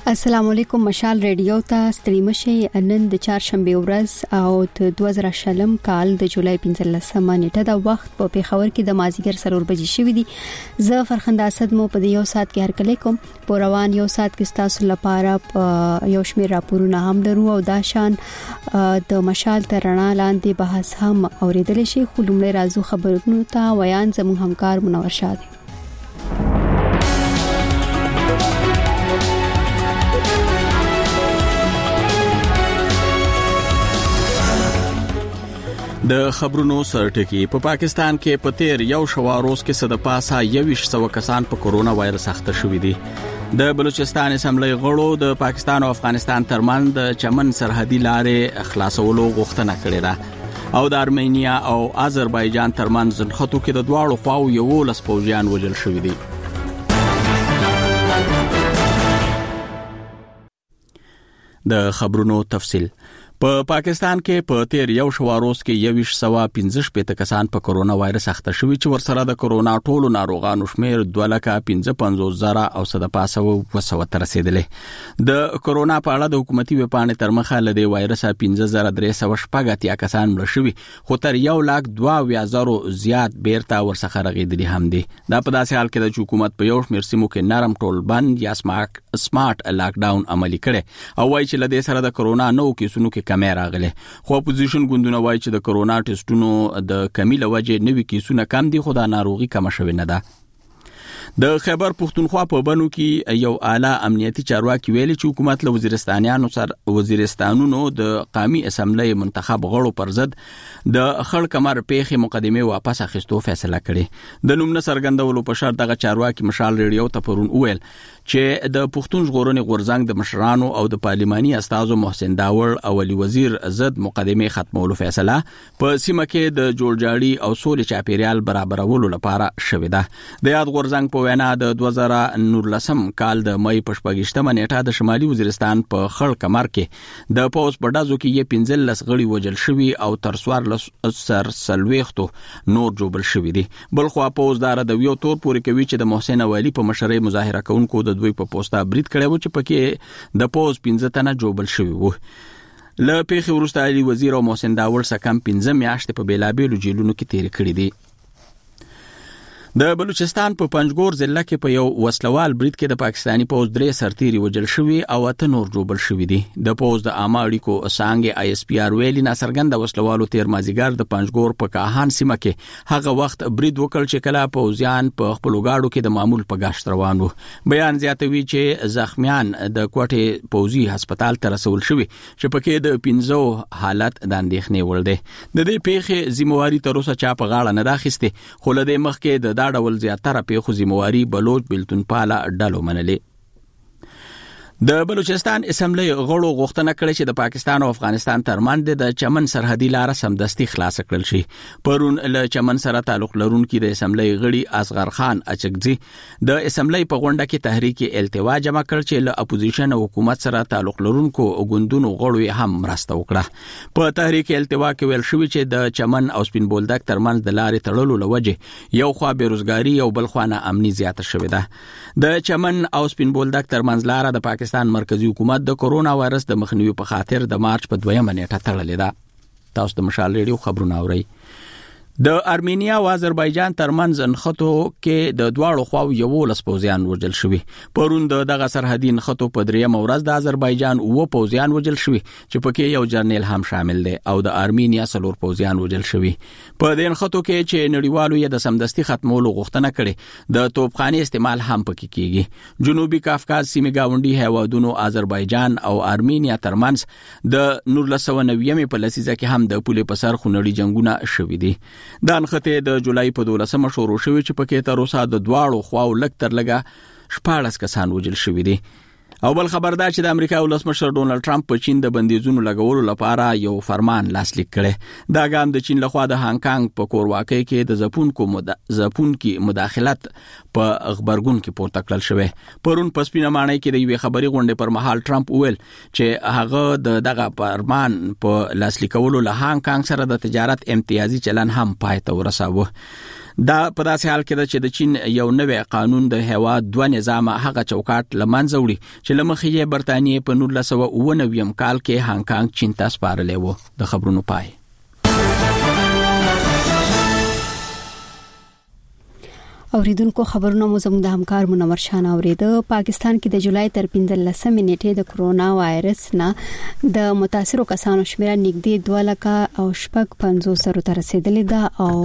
السلام علیکم مشال ریډیو ته ستړي مشي نن د چهارشنبه ورځ او د 2020 کال د جولای 15مه نیټه د وخت په پیښور کې د مازیګر 4 بجې شوې دي. زه فرخنده اسد مو په یو ساعت کې هرکلی کوم. په روان یو ساعت کې تاسو لپاره یو شمېر راپورونه هم لرو او دا شان د مشال ترنا لاندې بحث هم اوریدل شي. خو لومړی راځو خبرونو ته ویان زموږ همکار منور شاه. د خبرونو سرټکی په پاکستان کې په تیر یو شواروز کې صد پاسه 2100 کسان په کورونا وایرس اخته شوې دي. د بلوچستان اسمبلی غړو د پاکستان او افغانستان ترمنځ د چمن سرحدي لارې خلاصولو غوښتنه کړې ده او د ارمینیا او آذربایجان ترمنځ خطو کې د دواړو خواو یو لس پوځیان وژل شوې دي. د خبرونو تفصیل په پاکستان کې په تیر یو شواروز کې 2115 کسان په کورونا وایرس اخته شوي چې ورسره د کورونا ټولو ناروغانو شمیر 2,55,000 او صد پاسه وسو تر رسیدلې. د کورونا په اړه د حکومتي وپاڼې تر مخه له د وایرس 15,380 کسان مړ شوي خو تر 1,22,000 زیات بیرته ورڅخه رغیدلي هم دي. دا په داسې حال کې د حکومت په یو شمیر سیمو کې نرم ټول بند یا سمارټ لاک ډاون عملي کړي او وايي چې له دې سره د کورونا نو کیسونو کې کمی راغله. خو اپوزیشن ګوندونه وایي چې د کورونا ټیسټونو د کمی لوجه نوي کیسونه کم دي خو دا ناروغي کم شوه نه ده. د خیبر پختونخوا په بنو کې یو اعلی امنیتي چارواکي ویلي چې حکومت له وزیرستانونو د قومي اسمبلی منتخب غړو پر ضد د خړ کمر پیښې مقدمه واپس اخیستو فیصله کړې. د نوم نه څرګندولو په شرط دغه چارواکي مشال ریډیو ته پرون ویل چې د پښتون ژغورنې غورځنګ د مشرانو او د پارلماني استازو محسن داور او علي وزیر ضد مقدمه ختمولو فیصله په سیمه کې د جوړجاړي او سولې چاپیریال برابرولو لپاره شوې ده. د یاد غورځنګ په وینا د 2019 کال د مې په 28مه نیټه د شمالي وزیرستان په خړ کمر کې د پوز په ډازو کې 15 غړي وژل شوي او تر 14 سلويختو نور جوړل شوي دي. بل خو پوزدار د یو تور پورې کوي چې د محسن ولی په مشرۍ مظاهره کوونکو د دوی په پوسټا برید کړی و چې پکې د پوز 15 تنه جوړل شوي وو. له پیښې وروسته علي وزیر او محسن داور سکم 15 میاشتې په بیلابېلو جیلونو کې تیر کړی دي. د بلوچستان په پنجګور ضلع کې په یو وسلوال برید کې د پاکستانی پوز 3 سرتیري وژل شوي او 8 نور جوړل شوي دي. د پوز د عامه اړیکو څنګه آی اس پی آر ویلي ناڅرګند وسلوالو تیر مازیګر د پنجګور په کاهان سیمه کې هغه وخت برید وکړ چې کله پوزیان په خپل غاړو کې د معمول په گاشت روان وو. بیان زیاتوي چې زخمیان د کوټې پوزي هسپتال ته رسول شوي چې پکې د 15 حالت د اندېښنې وړ دي. د دې پیښې ذمہواری تر اوسه چا په غاړه نه داخسته خو له دې مخکې د دا ډول زیاتره پیښو ذمہواری بلوچ بلتون پاله ډلو منلې. د بلوچستان اسمبلی غړو غوښتنه کړې چې د پاکستان او افغانستان ترمنځ د چمن سرحدي لار سمدستي خلاص کړل شي. پرون له چمن سره تعلق لرونکي د اسمبلی غړي اصغر خان اچکزي د اسمبلی په غونډه کې تحریک التوا جمع کړ چې له اپوزیشن او حکومت سره تعلق لرونکو غوندونو غړو هم مرسته وکړه. په تحریک التوا کې ویل شوی چې د چمن او سپین بولدک ترمنځ د لارې تړلو لوجه یو خوا بیروزګاری او بل خوا نه امنیت زیاته شوې ده. د چمن او سپین بولدک ترمنځ لار د پاکستان مرکزی حکومت د کورونا وایرس د مخنیوي په خاطر د مارچ په 2مه نیټه تړلې ده. تاسو د مشال ریډیو خبرونه اورئ. د ارمینیا او آذربایجان ترمنځ نښتو کې د دواړو خواو یو لس پوځیان وژل شوي. پرون دغه سرحدي نښتو په 3مه ورځ د آذربایجان او پوځیان وژل شوي چې پکې یو جرنیل هم شامل دی او د ارمینیا 4 پوځیان وژل شوي. په دې نښتو کې چې نړیوالو یې د سمدستي ختمولو غوښتنه کړې د توپخانې استعمال هم پکې کیږي. جنوبي کافکاز سیمې گاونډي هیوادونو آذربایجان او ارمینیا ترمنځ د 1990 په لسیزه کې هم د پولې په سر خونړي جنگونه شوي دي. دا نښتې د جولای په 12مه شروع شوې چې پکې تر اوسه د دواړو خواو لږ تر لږه 14 کسان وژل شوي دي. او بل خبر دا چې د امریکا ولسمشر ډونالد ټرمپ په چین د بندیزونو لګولو لپاره یو فرمان لاسلیک کړي. دا ګام د چین لخوا د هانګ کانګ په کورواکۍ کې د زپونکو مداخلت په خبرګون کې پورته کړل شوی. پرون په سپینه ماڼۍ کې د یوې خبري غونډې پر مهال ټرمپ وویل چې هغه دغه فرمان په لاسلیکولو له هانګ کانګ سره د تجارت امتیازي چلن هم پای ته ورساوه. دا په داسې حال کې چې د چین یو نوې قانون د هیواد دوه نظام هغه چوکاټ لمنځه وړي چې لمخې یې برتانیې په 1999 کال کې هانګ کانګ چین ته سپارلې و. د خبرونو پای. اوریدونکو خبرونه مو زموږ د همکار منور شاه اوریده. پاکستان کې د جولای تر 15 نیټې د کرونا وایرس نه د متاثرو کسانو شمېر نږدې 2,50,000 ته رسیدلی ده او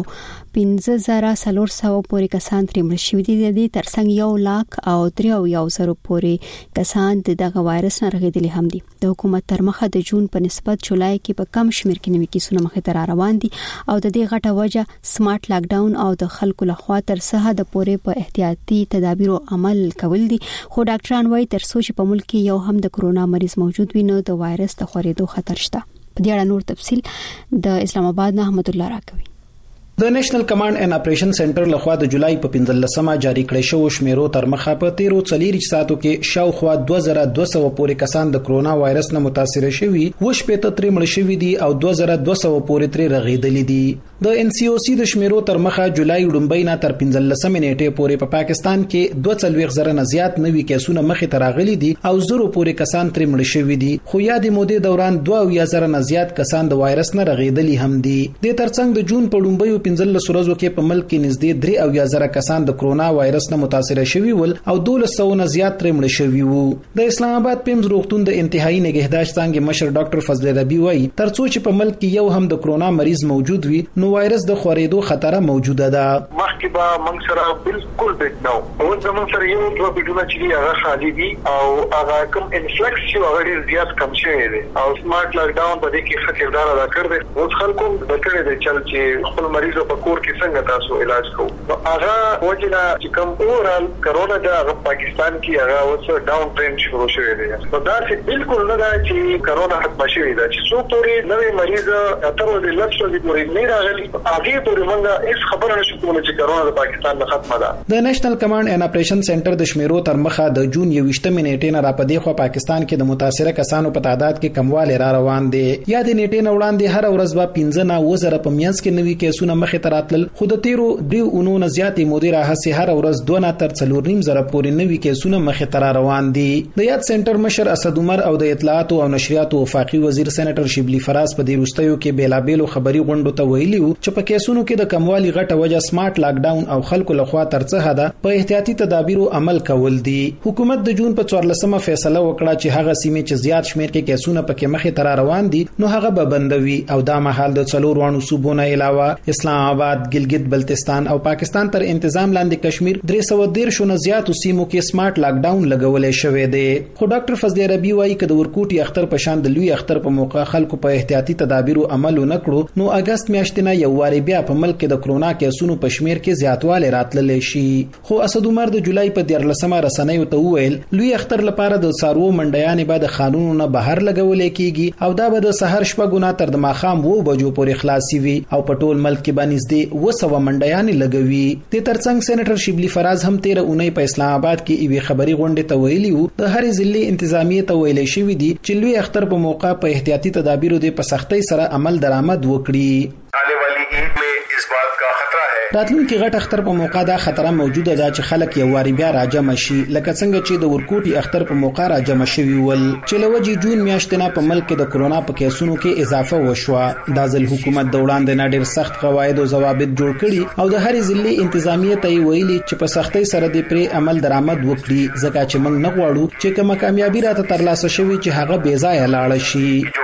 15,400 پورې کسان ترې مړ شوي دي. د دې ترڅنګ 1,03,000 پورې کسان دغه وایرس نه رغېدلي هم دي. د حکومت تر مخه د جون په نسبت جولای کې په کم شمېر کې نوي کیسونه مخې ته روان دي او د دې غټه وجه سمارټ لاک ډاون او د خلکو لخوا تر څه د پورې په احتیاطي تدابیرو عمل کول دي. خو ډاکټران وایي تر څو چې په ملک کې یو هم د کرونا مریض موجود وي نو د وایرس د خورېدو خطر شته. په دې اړه نور تفصیل د اسلام آباد نه احمد الله راکوي. د نېشنل کمانډ اینڈ اپریشن سنټر لخوا د جولای په 15مه جاری کړی شو شمیرو تر مخه په 13 ساعتو کې شاوخوا 2200 پورې کسان د کرونا وایرس نه متاثر شوي، وشپېته ترې مړ شوي دي او 2200 پورې ترې رغېدلي دي. د ان سی او سی د شمیرو تر مخه جولای لومبۍ نه تر 15 نیټې پورې په پاکستان کې 42,000 نه زیات نوي کیسونه مخې ته راغلي دي او 0 پورې کسان ترې مړ شوي دي. خو یادې مودې دوران 2,000 نه زیات کسان د وایرس نه رغېدلي هم دي. د ترڅنګ د جون په لومبۍ 15 ورځو کې په ملک کې نږدې 3,000 کسان د کرونا وایرس نه متاثر شوي ول او 1200 نه زیات ترې مړ شوي وو. د اسلام آباد پیمز روغتون د انتهایی نگهداشت څنګه مشر ډاکټر فضل ربی وایي ترڅو چې په ملک کې یو هم د کرونا مریض موجود وي نو وایرس د خورېدو خطر موجوده ده. مخکې به موږ سره بالکل بیت نو او زموږ سره یو دوه بیډونه چې هغه خالي دي او هغه کوم انفلکس چې هغه ډیر زیات کم شوی دی او سمارټ لاک ډاون په دې کې ښه کردار ادا کړی دی. اوس خلکو د کړې د چل چې خپل مریض په کور کې څنګه تاسو علاج کوو. هغه وجنه چې کوم اورال کرونا د پاکستان کې هغه اوس ډاون ټرند شروع شوی دی. نو دا چې بالکل نه دا چې کرونا ختم شوی دی چې څو پورې نوې مریض تر ورځې لږ څه پورې نه راغلي هغه پورې موږ هیڅ خبره نشو کولی چې کرونا د پاکستان نه ختمه ده. د نېشنل کمانډ اینڈ اپریشن سنټر د شمیرو تر مخه د جون 28 نیټې نه را پدې خو پاکستان کې د متاثره کسانو په تعداد کې کموالی را روان دی. یا د نیټې نه وړاندې هر ورځ به 15 نه 2000 په میانس کې نوي کیسونه مخې ته راتلل. خو د تیرو دیو اونونه زیاتې مودې راهسي هر ورځ 2 نه تر 4.5 پورې نوي کیسونه مخې ته روان دي. د یاد سنټر مشر اسد عمر او د اطلاعات او نشریات وفاقي وزیر سېنیټر شبلی فراز په دې وروستیو کې بیلابېلو خبري غونډو ته ویلي چې په کیسونو کې د کموالي غټه وجه سمارټ لاک ډاون او خلکو لخوا تر څه حد په احتیاطي تدابیرو عمل کول دي. حکومت د جون په 14مه فیصله وکړه چې هغه سیمې چې زیات شمیر کې کیسونه پکې مخې ته روان دي نو هغه به بندوي او دا مهال د څلور وانو صوبونو علاوه اسلام آباد، ګلګت بلتستان او پاکستان تر انتظام لاندې کشمیر 313 نه زیاتو سیمو کې سمارټ لاک ډاون لګولې شوې ده. خو ډاکټر فضل ربی وایي چې د ورکوټي اختر په شان د لوی اختر په موقع خلکو په احتیاطي تدابیرو عمل ونکړو نو اگست میاشتې نه یو واری بیا په ملک کې د کرونا کیسونو په شمیر کې زیاتوالی راتللی شي. خو اسد عمر د جولای په 14مه رسنیو ته وویل لوی اختر لپاره د څاروو منډیانې به د قانونونو نه بهر لګولې کیږي او دا به د سحر شپږو نه تر د ماښام 2 بجو پورې خلاصي وي او په ټول ملک کې به نږدې 200 منډیانې لګوي. د ترڅنګ سېنیټر شبلی فراز هم 13 اونۍ په اسلام آباد کې ایوي خبري غونډه ته ویلي وو د هرې ضلعي انتظامیه ته ویلې شوې دي چې لوی اختر په موقع په احتیاطي تدابیرو د په سختۍ سره عمل درآمد وکړي. आने वाली ईद में इस बात का खतरा है راتلونکي غټ اختر په موقع دا خطر موجوده ده چې خلک یو واری بیا راجم شي لکه څنګه چې د ورکوټي اختر په موقع راجم شوی ول چې لوجي جون میاشتې نه په ملک کې د کرونا په کیسونو کې اضافه وشوه. د ځل حکومت د وړاندې نه ډېر سخت قواعد او ضوابط جوړ کړي او د هرې ضلعي انتظامیه ته ویلي چې په سختۍ سره د پرې عمل درآمد وکړي ځکه چې موږ نه غواړو چې کومه کامیابی راته ترلاسه شوي چې هغه بې ځایه لاړه شي.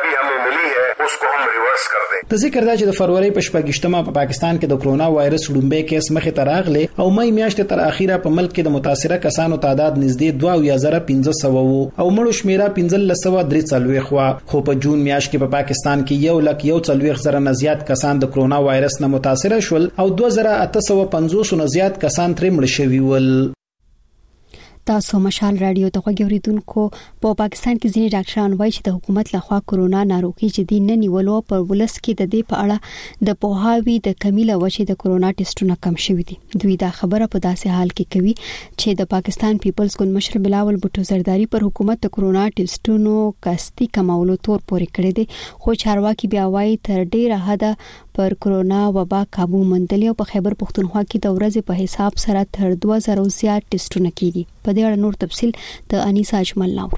د ذکر دا چې د فروری په 28مه په پاکستان کې د کرونا وایرس لومبۍ کیس مخې ته راغلی او مې میاشتې تر اخیره په ملک کې د متاثره کسانو تعداد نږدې 2,500 وو او مړو شمیره 1543 وو. خو په جون میاشت کې په پاکستان کې 1,40,000 نه زیات کسان د کرونا وایرس نه متاثره شول او 2,850 نه زیات کسان ترې مړ شوي ول. تاسو مشال رادیو ته غوړیدونکو په پاکستان کې ځینې ډاکټران وایي چې د حکومت لخوا کورونا ناروغي جدي نه نیولو پر ولس کې د دې په اړه د پوهاوی د کمی له وجې د کورونا ټیسټونه کم شوي دي. دوی دا خبره په داسې حال کې کوي چې د پاکستان پیپلز ګوند مشر بلاول بوټو زرداری پر حکومت د کورونا ټیسټونو کاستي کمولو تور پورې کړی دي، خو چارواکي بیا وایي تر ډیره حده پر کورونا وبا قابو موندلی او په خیبر پختونخوا کې د ورځې په حساب سره تر 2000 زیات ټیسټونه کیږي. په دې اړه نور تفصیل د انیسا اجمل ناو.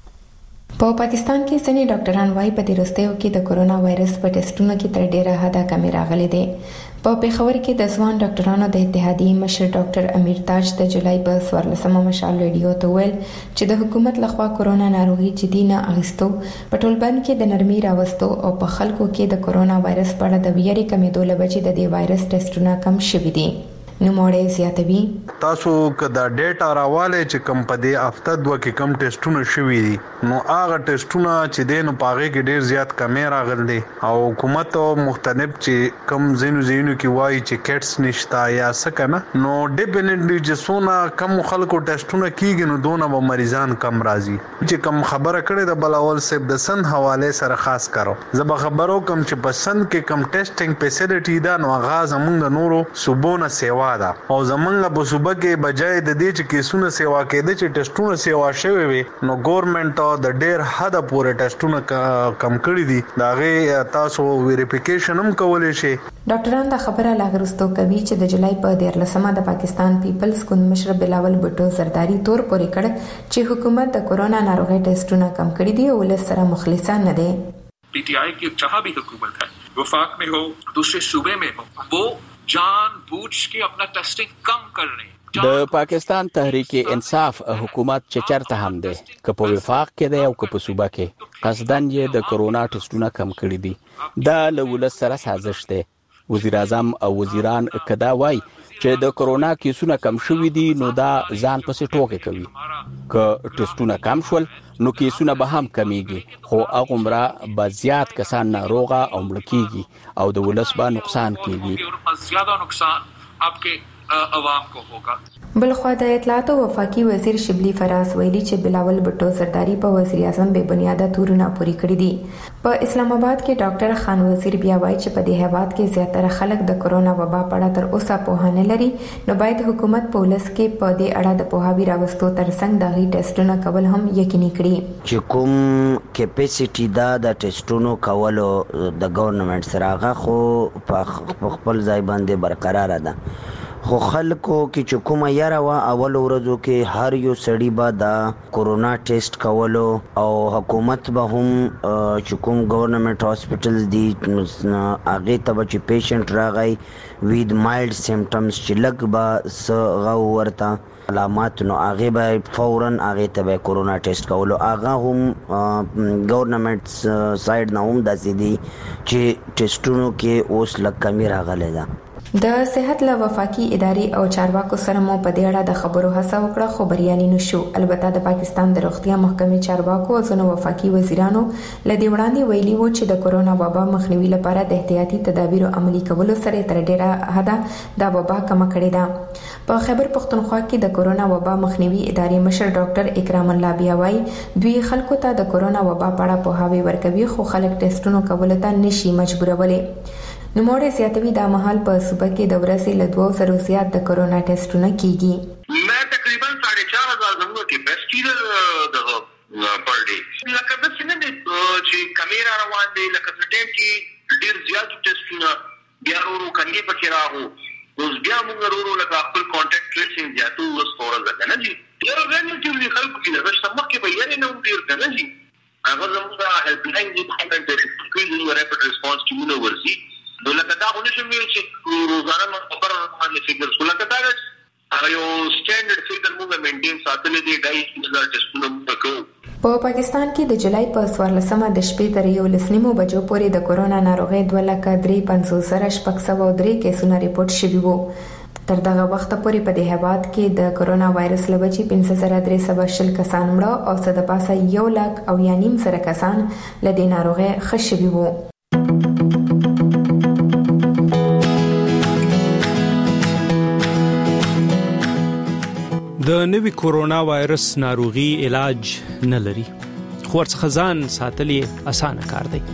په پاکستان کې ځینې ډاکټران وايي په دې وروستیو کې د کورونا وایرس په ټیسټونو کې تر ډیره حده کمی راغلي دي. په پیښور کې د ځوان ډاکټرانو د اتحادیې مشر ډاکټر امیر تاج د جولای په 14مه مشال ریډیو ته ویل چې د حکومت لخوا کورونا ناروغي جدي نه اخیستو، په ټولنه کې د نرمي راوستو او په خلکو کې د کورونا وایرس په اړه د ویرې کمیدو لپاره د دې وایرس ټیسټونه کم شوي دي. نوموړی زیاتوي تاسو کدا ډیټا راواله چې کم په دې هفته دوه کې کم ټیسټونه شوي دي، نو هغه ټیسټونه چې دینو پاغه کې ډیر زیات کمی راغلي او حکومت مختلف چې کم زینو کې وایي چې کټس نشتا یا سکنه، نو ډیفینټلی چې سونه کم خلکو ټیسټونه کیږي نو دونه به مریضان کم راځي. چې کم خبره کړې د بلاول صاحب د سن حواله سره خاص کارو زب خبرو کم چې پسند کې کم ټیسټینګ فیسیلیټی دا نو غاز موږ د نورو صوبونه سیوا او زمونږ په صوبه کې بجای د دې چې کیسونه سیوا کېده چې ټیسټونه سیوا شوي وي، نو ګورنمنت د ډیر حد پورې ټیسټونه کم کړی دي. دا غي تاسو ویریفیکیشن هم کولای شي. ډاکټران دا خبره لاغرستو کوي چې د جولای په 14مه د پاکستان پیپلز ګوند مشر بلاول بوټو زرداری تور پورې کړ چې حکومت د کورونا ناروغي ټیسټونه کم کړی دي او ولس سره مخلصان نه دي. पीटीआई की जहां भी हुकूमत है, वफाक में हो, दूसरे सूबे में हो, वो जान बूझ के अपना टेस्टिंग कम कर रहे हैं. د پاکستان تحریک انصاف حکومت چې چرته هم ده که په وفاق کې ده او که په صوبه کې قصدن یې د کورونا ټیسټونه کم کړی دي. دا له ولس سره سازش ده. وزیر اعظم او وزیران کدا وای چې د کورونا کیسونه کم شوي دي نو دا ځان پسې ټوکې کوي. که ټیسټونه کم شول نو کیسونه به هم کمیږي، خو هغومره به زیات کسان ناروغه او مړه کیږي او د ولس به نقصان کیږي. زیاده نقصان आपके عوام کو ہوگا. بلخوا د اطلاعات او وفاقي وزیر شبلی فراز ویلي چې بلاول بوټو زرداری په وزیر اعظم به بنیاده تورونه پوری کړی دي. په اسلام آباد کې ډاکټر خان وزیر بیا وایي چې په دې هیواد کې زیاتره خلک د کورونا وبا په اړه تر اوسه پوهه نه لري، نو باید حکومت په ولس کې په دې اړه د پوهاوی راوستو ترڅنګ د غي ټیسټونو کول هم یقیني کړي. چې کوم کیپاسټي دا د ټیسټونو کولو د ګورنمنت سره هغه خو په خپل ځای باندې برقرار ده، خو خلکو کې چې کومه یاره وا اول ورځو کې هر یو سړی به دا کورونا ټیسټ کولو او حکومت به هم چې کوم ګورنمنت هاسپټلز دي هغه ته چې پیشنټ راغی وید مایلډ سیمټمز چې لګ به سغه ورته علامات نو هغه به فورا هغه ته کورونا ټیسټ کولو. هغه هم ګورنمنت سایډ نه هم داسې دي چې ټیسټونو کې اوس لږ کمی راغلی ده. د صحت له وفاقي اداري او چارواکو سره مو په دې اړه د خبرو هڅه وکړه خو بریالي نشو. البته د پاکستان د روغتیا محکمې چارواکو او ځینو وفاقي وزیرانو لدی وړاندې ویلي وو چې د کورونا وبا مخنیوي لپاره د احتیاطي تدابیرو عملي کولو سره تر ډیره حد د وبا کم کړی ده. په خیبر پختونخوا کې د کورونا وبا مخنیوي ادارې مشر ډاکټر اکرام الله بیا وایي دوی خلکو ته د کورونا وبا په اړه پوهاوی ورکوي خو خلک ټیسټونو کولو ته نشي مجبورولي. نوموړی زیاتوي دا مهال په صوبه کې د ورځې له 2000 زیات د کورونا ټیسټونه کیږي. मैं तकरीबन 4,500 زموږ کې بیسټ د پر ډے لکه د سینې چې کیمرا روان دي لکه ټیم کې ډیر زیات ټیسټونه بیا ورو کني پکې راغو اوس بیا موږ ورو لکه خپل کانټیکټ ټریسینګ زیاتو اوس فورا ځکه نه دي یو ریلیټیولی خلکو کې د شمه کې به یې نه ډیر کنه دي هغه زموږ هیلپ لاین دي په ټریټمنټ ریپټ ریسپانس ټیمونه ورسي نو لکه دا غوښنه شوی چې روزانه خبر باندې فکر سره لکه دا یو سټانډرډ فکر موږ مینټین ساتلې دی دای چې ټیسټونه وکړو. په پاکستان کې د جولای په 14مه د شپې تر 11 بجو پورې د کورونا ناروغي 2,53,603 کیسونه ریپورت شوي وو. تر دغه وخت پورې په دې هیواد کې د کورونا وایرس له وجې 15,320 کسان مړه او څه د پاسه 1,90,000 کسان له دې ناروغي ښه شوي وو. د نوي کورونا وایرس ناروغي علاج نه لري، خو ورڅخه ځان ساتل یې اسانه کار دی.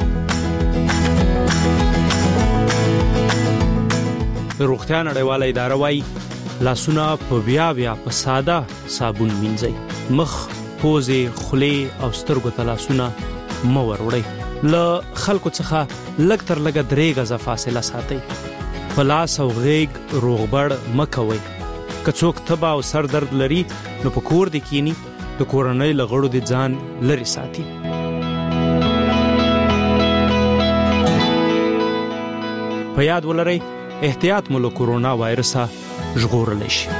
د روغتیا نړیواله اداره وايي لاسونه په بیا په ساده صابون مینځئ. مخ، پوزې، خولې او سترګو ته لاسونه مه وروړئ. له خلکو څخه لږ تر لږه 3 غزه فاصله ساتئ. په لاس او غیږ روغبړ مه کوئ. که څوک تبه او سر درد لري نو په کور دې کینی، د کورنۍ له غړو دې ځان لرې ساتي. په یاد ولرئ احتیاط مو له کورونا وایرسه ژغورلی شي.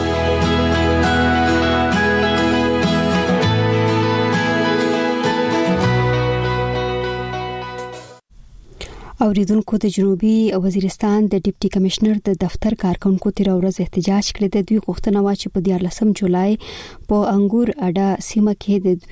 اوریدونکو د جنوبي وزیرستان د ډیپټي کمشنر د دفتر کارکونکو تیر ورځ احتجاج کړی. د دوی غوښتنه و چې په 14 جولای په انګور اډا سیمه کې د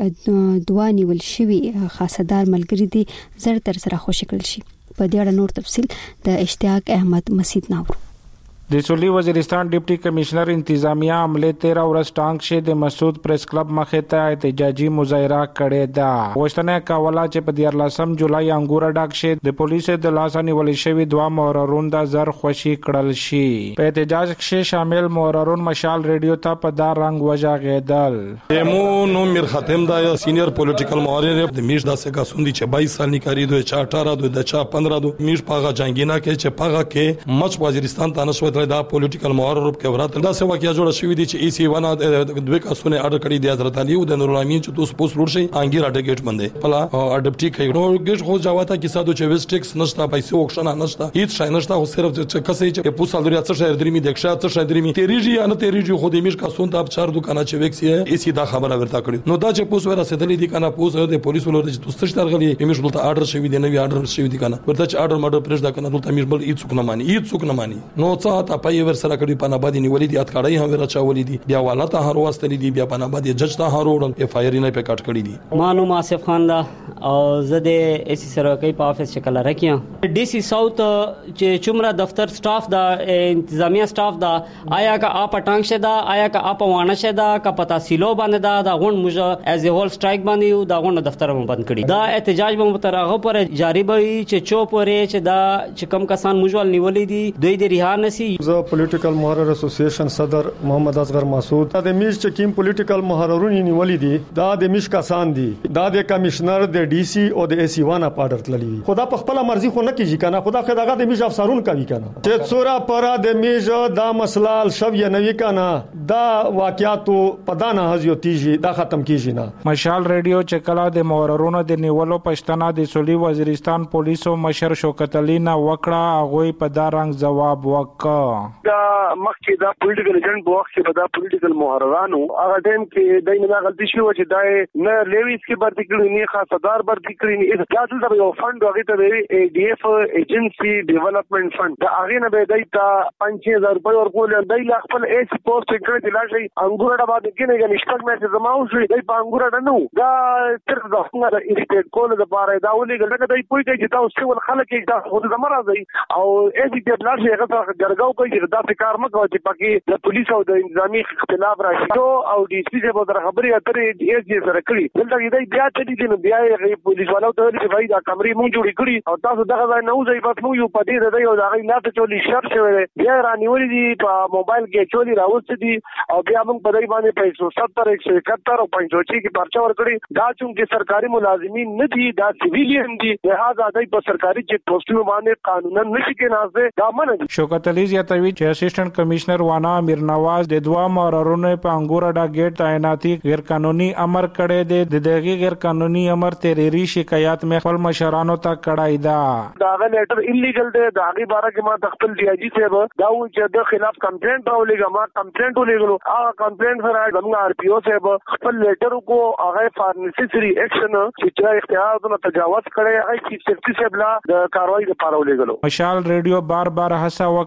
دوی دوه نیول شوی خاصدار ملګری دي زر تر سره خوشی کړل شي. په دې اړه نور تفصيل د اشتیاق احمد مسعود ناور. د سولي وزیرستان ډیپټي کمشنر انتظامیه عمله 13 ورځ ټانک شه د مسعود پریس کلب مخې ته احتجاجي مظاهره کړې ده. غوښتنه کوله چې په 14 جولای انګور ډاک شه د پولیسو د لاس نیولې شوی دوه موررون د زر خوشي کړل شي. په احتجاج کې شامل موررون مشال ریډیو ته په دار رنگ وژاغېدل. مو نو میر ختم دا سینیئر پولیټیکل مورر د میش داسې کسوندي چې 22 سال نکاري دوی 18 دوی د 15 دوی میش پاغه جنگینا کې چې پاغه کې مچ وزیرستان ته نشو دا پولیټیکل معارف کې ورته دا څه واقعیا جوړه شوې دي چې ایسی ونه دوه کسونه اډر کړی دی حضرت علي او د نور الامین چې توس پوس ورشي انګیر اډ گیټ باندې پلا اډپټی کوي نو گیټ خو جواته کې ساده چې ویسټکس نشته پیسې وښنه نشته هیڅ شای نشته خو صرف چې کسې چې پوس الوري څه شهر درمي دښه څه شهر درمي تیریږي یا نه تیریږي خو د میش کسون ته 4 دکانه چې وکسي ایسی دا خبره ورته کړی نو دا چې پوس ورته سدلې دي کنه پوس د پولیس ولر چې توس ترغلي میش ولته اډر شوی دی نوی اډر شوی دی کنه ورته چې اډر ماډر پرېږ دا کنه ولته میش بل هیڅ څوک نه مانی نو څه تا پای ور سره کړی پنه باندې نیولې دي اتکړی هم ورچاولې دي بیا والته هر واستلې دي بیا پنه باندې جج ته هروړل اف آی آر نه په کټ کړی دي. معلوم آصف خان دا او زده ایسی سرکې په افیس شکل راکیا ډي سي ساوث چې چمره دفتر سټاف دا انتظامیه سټاف دا آیا کا اپ ټانګ شه دا آیا کا اپ وانه شه دا کا پتا سیلو باندې دا غون موږ از ا هول سټرایک باندې دا غون دفتر هم بند کړی دا احتجاج به ترغه پر جاری وي چې چوپ ورې چې دا چې کم کسان موږ نیولې دي دوی د ریها نسی. زه پولیټیکل محرر اسوسییشن صدر محمد اصغر مسعود د میش چې کیم پولیټیکل محررون نیولې دي دا د میش کسان دي دا د کمشنر د ډي سي او د اي سي وانه پاډر تللی خدا په خپل مرزي خو نه کیږي کنه خدا خدای د میش افسرون کوي کنه چې څورا پر د میش دا مسله شو یا نوي کنه دا واقعیاتو پدانه هزيو تیږي دا ختم کیږي نه. مشال ریډیو چې کلا د موررونو د نیولو پښتنه د سولي وزیرستان پولیسو مشر شوکت علي نه وکړه هغه په دارنګ جواب وکړ دا مخکې دا پولیټیکل ایجنټ په وخت کې به دا پولیټیکل محررانو هغه ټیم کې دای نه غلطي شو چې دا نه لیویس کې برتی کړی نه خاصدار برتی کړی نه دا ټول یو فند هغه ته وی ای ډی اف ایجنسی ډیولپمنٹ فند دا هغه نه به دای ته 5000 روپۍ ورکول دای لا خپل ایس پوسټ کړی دی لاشي انګور باندې کې نه نشټک مې زماو شو دای په انګور نه نو دا تر دا څنګه ایریټیټ کول د بارے دا ولې ګل دای پوي کې چې تاسو ول خلک دا خود زمرا دی او ایس ډی لاشي هغه ګرګاو کوي دا کار مکو چې پکې د پولیس او د انتظامی اختلاف راشي او ډي سي څخه به خبري اترې ایس ډي سره کړی دلته دای بیا چې دي بیا پولیس والو ته چې وای دا کمرې مونږ جوړې کړی او تاسو دغه ځای نه وځي بس مو یو پدې د یو دغه نه ته چولی شر شوی بیا رانیولې دي په موبایل کې چولی راوځي دي او بیا موږ په دای باندې 570 171 او 506 کې پرچا ورکړي دا چې سرکاري ملازمین نه دي دا سیویلین دي لہذا دای په سرکاري چیک پوسټونو باندې قانونا نشي کې نازه دا منه. شوکت علي زیاتوي چې اسسټنټ کمشنر وانا امیر نواز د دوه موررونو په انګور اډا گیټ تعیناتي غیر قانوني امر کړي دي دغه غیر قانوني امر تحریری شکایت مې خپل مشرانو ته کړای دا دا لیټر انلیګل دی دا غي بارے کې ما خپل ډي اي جي صاحب دا و چې د خلاف کمپلینټ راولېګا ما کمپلینټ ولېګلو هغه کمپلینټ سره زموږ آر پی او صاحب خپل لیټر کو هغه فارنسيسري اکشن چې اختیاراتو تجاوز کړي هغه چیف سیفټي صاحب لا د کاروایی لپاره ولېګلو. مشال ریډیو بار هڅه وکړه چې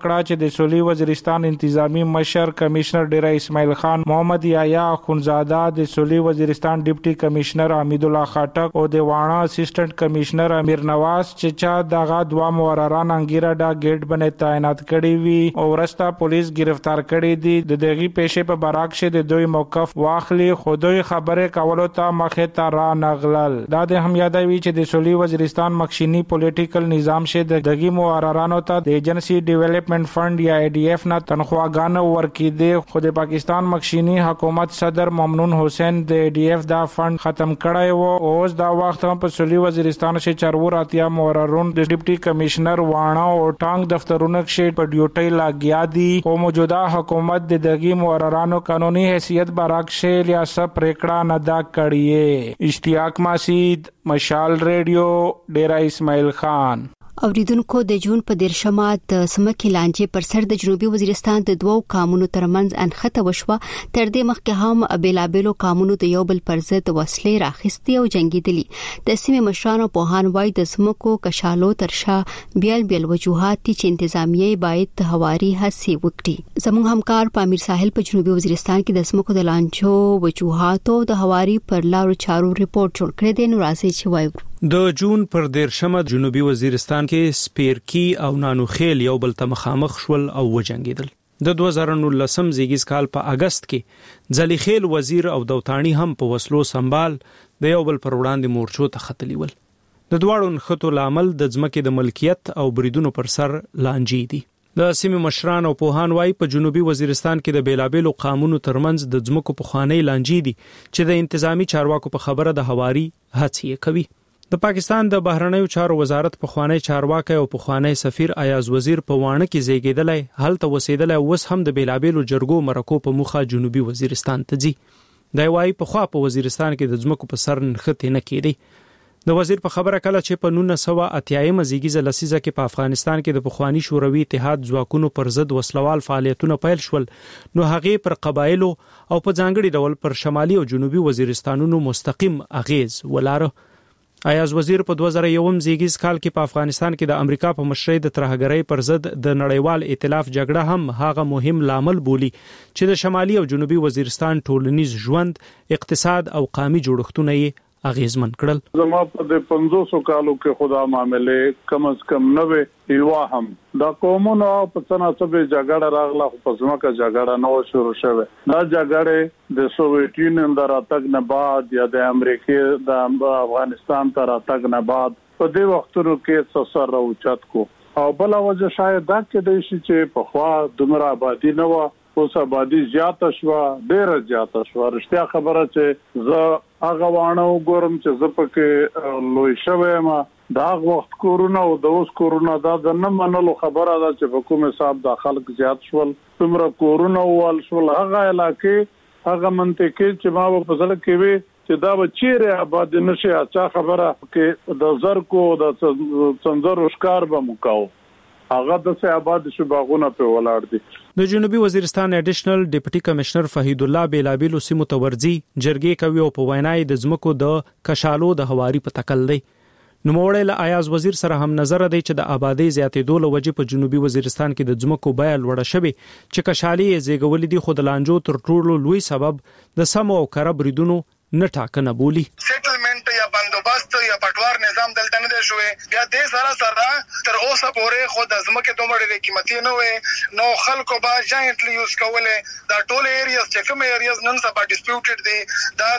د سولي وزیرستان انتظامی مشر کمشنر ډیره اسماعیل خان، محمد یحیی اخونزاده د سولي وزیرستان ډیپټي کمشنر حمید الله خاټک او د واڼه اسسټنټ کمشنر امیر نواز چچا دغه دوا مورران انګیرا دا گیټ باندې تعینات کړي وی او ورستا پولیس گرفتار کړي دي. د دغه پیښې په براکشه د دوی موقف واخلي، خودوی خبره کولو ته مخه ته را نغلل. دا د هم یادوي چې د سولي وزیرستان مخشینی پولیټیکل نظام شه دغه موررانو ته د ایجنسی ډیولپمنٹ فند یا ADF نه تنخواګان ورکړي، خو د پاکستان مخشینی حکومت صدر ممنون حسین د ADF دا فند ختم کړی وو. اوس دا وخت هم په سولي وزیرستان شه چرور اتیا موررون د ډیپټي کمشنر واڼه او ټانګ دفترونو کې په ډیوټي لاګیا دي او موجوده حکومت د دغه موررانو قانوني حیثیت براکشه ریاست پریکړه نه دا کړی. اشتیاق ماسید، مشال ریډیو، ډیرا اسماعیل خان. اوریدونکو د جون په 13مه د سمکې لانجې پر سر د جنوبي وزیرستان د دوو قامونو ترمنځ انخته وشوه. تر دې مخکې هم بیلابېلو قامونو د یو بل پر ضد وسلې راخستې او جنگیدلي. د سیمې مشرانو په هان وای د سمکو کشالو ترشا بیل وجوهات چې انتظامیه باید هواري هڅې وکړي. زموږ همکار په امیر ساحل په جنوبي وزیرستان کې د سمکو د لانجو وجوهاتو د هواري پر لارو چارو ریپورت جوړ کړی دی. نو راځي چې وایو د جون پر 13مه جنوبي وزیرستان کې سپیرکی او نانوخیل یو بل ته مخامخ شول او وجنګیدل. د 2019 زیږیز کال په اگست کې ځلیخیل وزیر او دوتانی هم په وسلو سنبال د یو بل پر وړاندې مورچو ته ختلی ول. د دواړو نښتو لامل د ځمکې د ملکیت او بریدونو پر سر لانجې دي. د سیمې مشران او پوهان وايي په جنوبي وزیرستان کې د بیلابېلو قانونو ترمنځ د ځمکو پخوانی لانجې دي چې د انتظامی چارواکو په خبره د هواري هڅې کوي. د پاکستان د بهرنیو چارو وزارت پخوانی چارواکي او پخوانی سفیر ایاز وزیر په وانه کې زیږیدلای هلته وسیدلای اوس هم د بیلابېلو جرګو مرکو په مخه جنوبي وزیرستان ته ځي. دا وايي په خوا په وزیرستان کې د ځمکو په سر نښته نه کېدی. د وزیر په خبره کله چې په 1980 زیږیزه لسیزه کې په افغانستان کې د پخوانی شوروي اتحاد ځواکونو پر ضد وسلوال فعالیتونه پیل شول، نو هغه پر قبایلو او په ځانګړي ډول پر شمالي او جنوبي وزیرستانونو مستقیم اغیز ولاره. ایاز وزیر په 2001 زیږیز کال کې په افغانستان کې د امریکا په مشرۍ د ترهګرۍ پر ضد د نړیوال ائتلاف جګړه هم هغه مهم لامل بولی چې د شمالي او جنوبي وزیرستان ټولنیز ژوند، اقتصاد او قومي جوړښتونه یې اغیزمن کړل. زما په 500 کالو کې خدا معاملې کم از کم 90 ایوا هم دا قومونو په تناسب جګړه راغله، خو په ځمکه جګړه نو شروع شوه. دا جګړه د سوویت یونین د راتګ نه بعد یا د امریکا د افغانستان ته راتګ نه بعد په دې وختونو کې سر راوچت کو. او بل وجه شاید دا کې د شي چې په خوا دومره آبادی نه و، اوس آبادی زیاته شو، ډیره زیاته شو. رښتیا خبره چې زه هغه وانه وګورم چې زه پکې لوی شوم، دا وخت کورونا او د اوس کورونا دا د نه منلو خبره ده چې په کوم حساب د خلک زیات شول، څومره کورونا وال شول. هغه علاقې هغه منطقې چې ما په ځل کې وي چې دا به چیرې آباد نشي، اچھا خبره کې د زرکو د څنځرو ښکار به مکاو، هغه د څه آباد شو باغونه په ولاړ دي. د جنوبي وزیرستان اډیشنل ډیپټي کمشنر فهید الله بیلابیلو سیمو تورځي جرګې کوي او په وینای د ځمکو د کشالو د هواري په تکل دی. نو موړی له ایاز وزیر سره هم نظر دی چې د آبادی زیاتېدو له وجې په جنوبي وزیرستان کې د ځمکو بیه لوړه شوې چې کشالي یې زیږولې دي، خو د لانجو تر ټولو لوی سبب د سمو او کره بریدونو نه ټاکنه بولی. سیټلمنٹ یا بندوبست یا پټوار نظام دلته نه دی شوی. بیا دې سره تر اوسه پورې خو د ځمکې دومره قیمتي نه وي، نو خلکو به جاینټلی یوز کوله. دا ټول ایریاز چې کوم ایریاز نن سبا ډیسپیوټډ دي، دا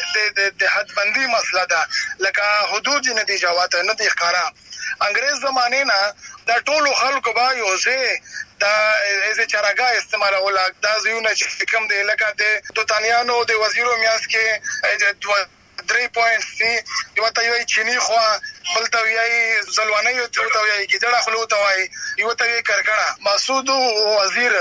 د حدبندي مسله ده، لکه حدود نه دي جوات نه دي ښکارا. انګريز زمانه نه دا ټول خلکو به یوزه دا از چراغا استعمال ولا دا زیونه چې کوم دی لکه د دوتانیانو د وزیرو میاس کې 3 پوینټس دي، یو ته وی چینی خو بل ته وی زلوانه یو ته وی کیدړه خلو ته وی یو ته وی کرکړه. مسعود وزیر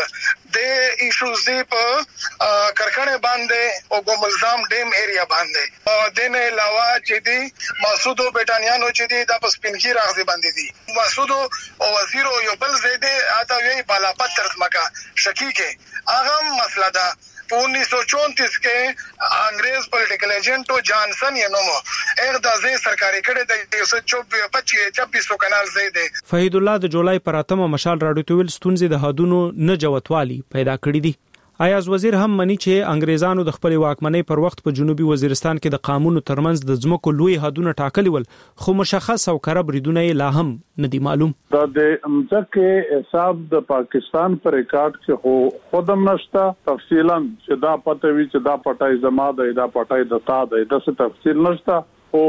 د ایشوز دی په کرکړه باندې او ګملزام ډیم ایریا باندې او د نه علاوه چې دی مسعود بیٹانیانو چې دی د پسپینکی راغزي باندې دی. مسعود وزیر یو بل زیده اته وی بالا پتر مکا شکی کې هغه مسله ده 1934 کې انګريز پولیټیکل ایجنټ جانسن یې نومو اغه د ځای سرکاري کړه د 1924 کانال زید فهید الله د جولای پر 8 مشال راډیو تویل ستونزې د حدونو نه جوتوالي پیدا کړې دي. ایاز وزیر هم مني چې انګريزانو د خپل واکمنۍ پر وخت په جنوبي وزیرستان کې د قانونو ترمنځ د ځمکو لوی حدونه ټاکلي ول خو مشخص او کره بریدونه لا هم نه دي معلوم. دا د ځکه حساب د پاکستان پر ریکارډ کې خو خودم نشته تفصیلا چې دا پته وی چې دا پټای زما ده دا پټای د تا ده د څه تفصیل نشته او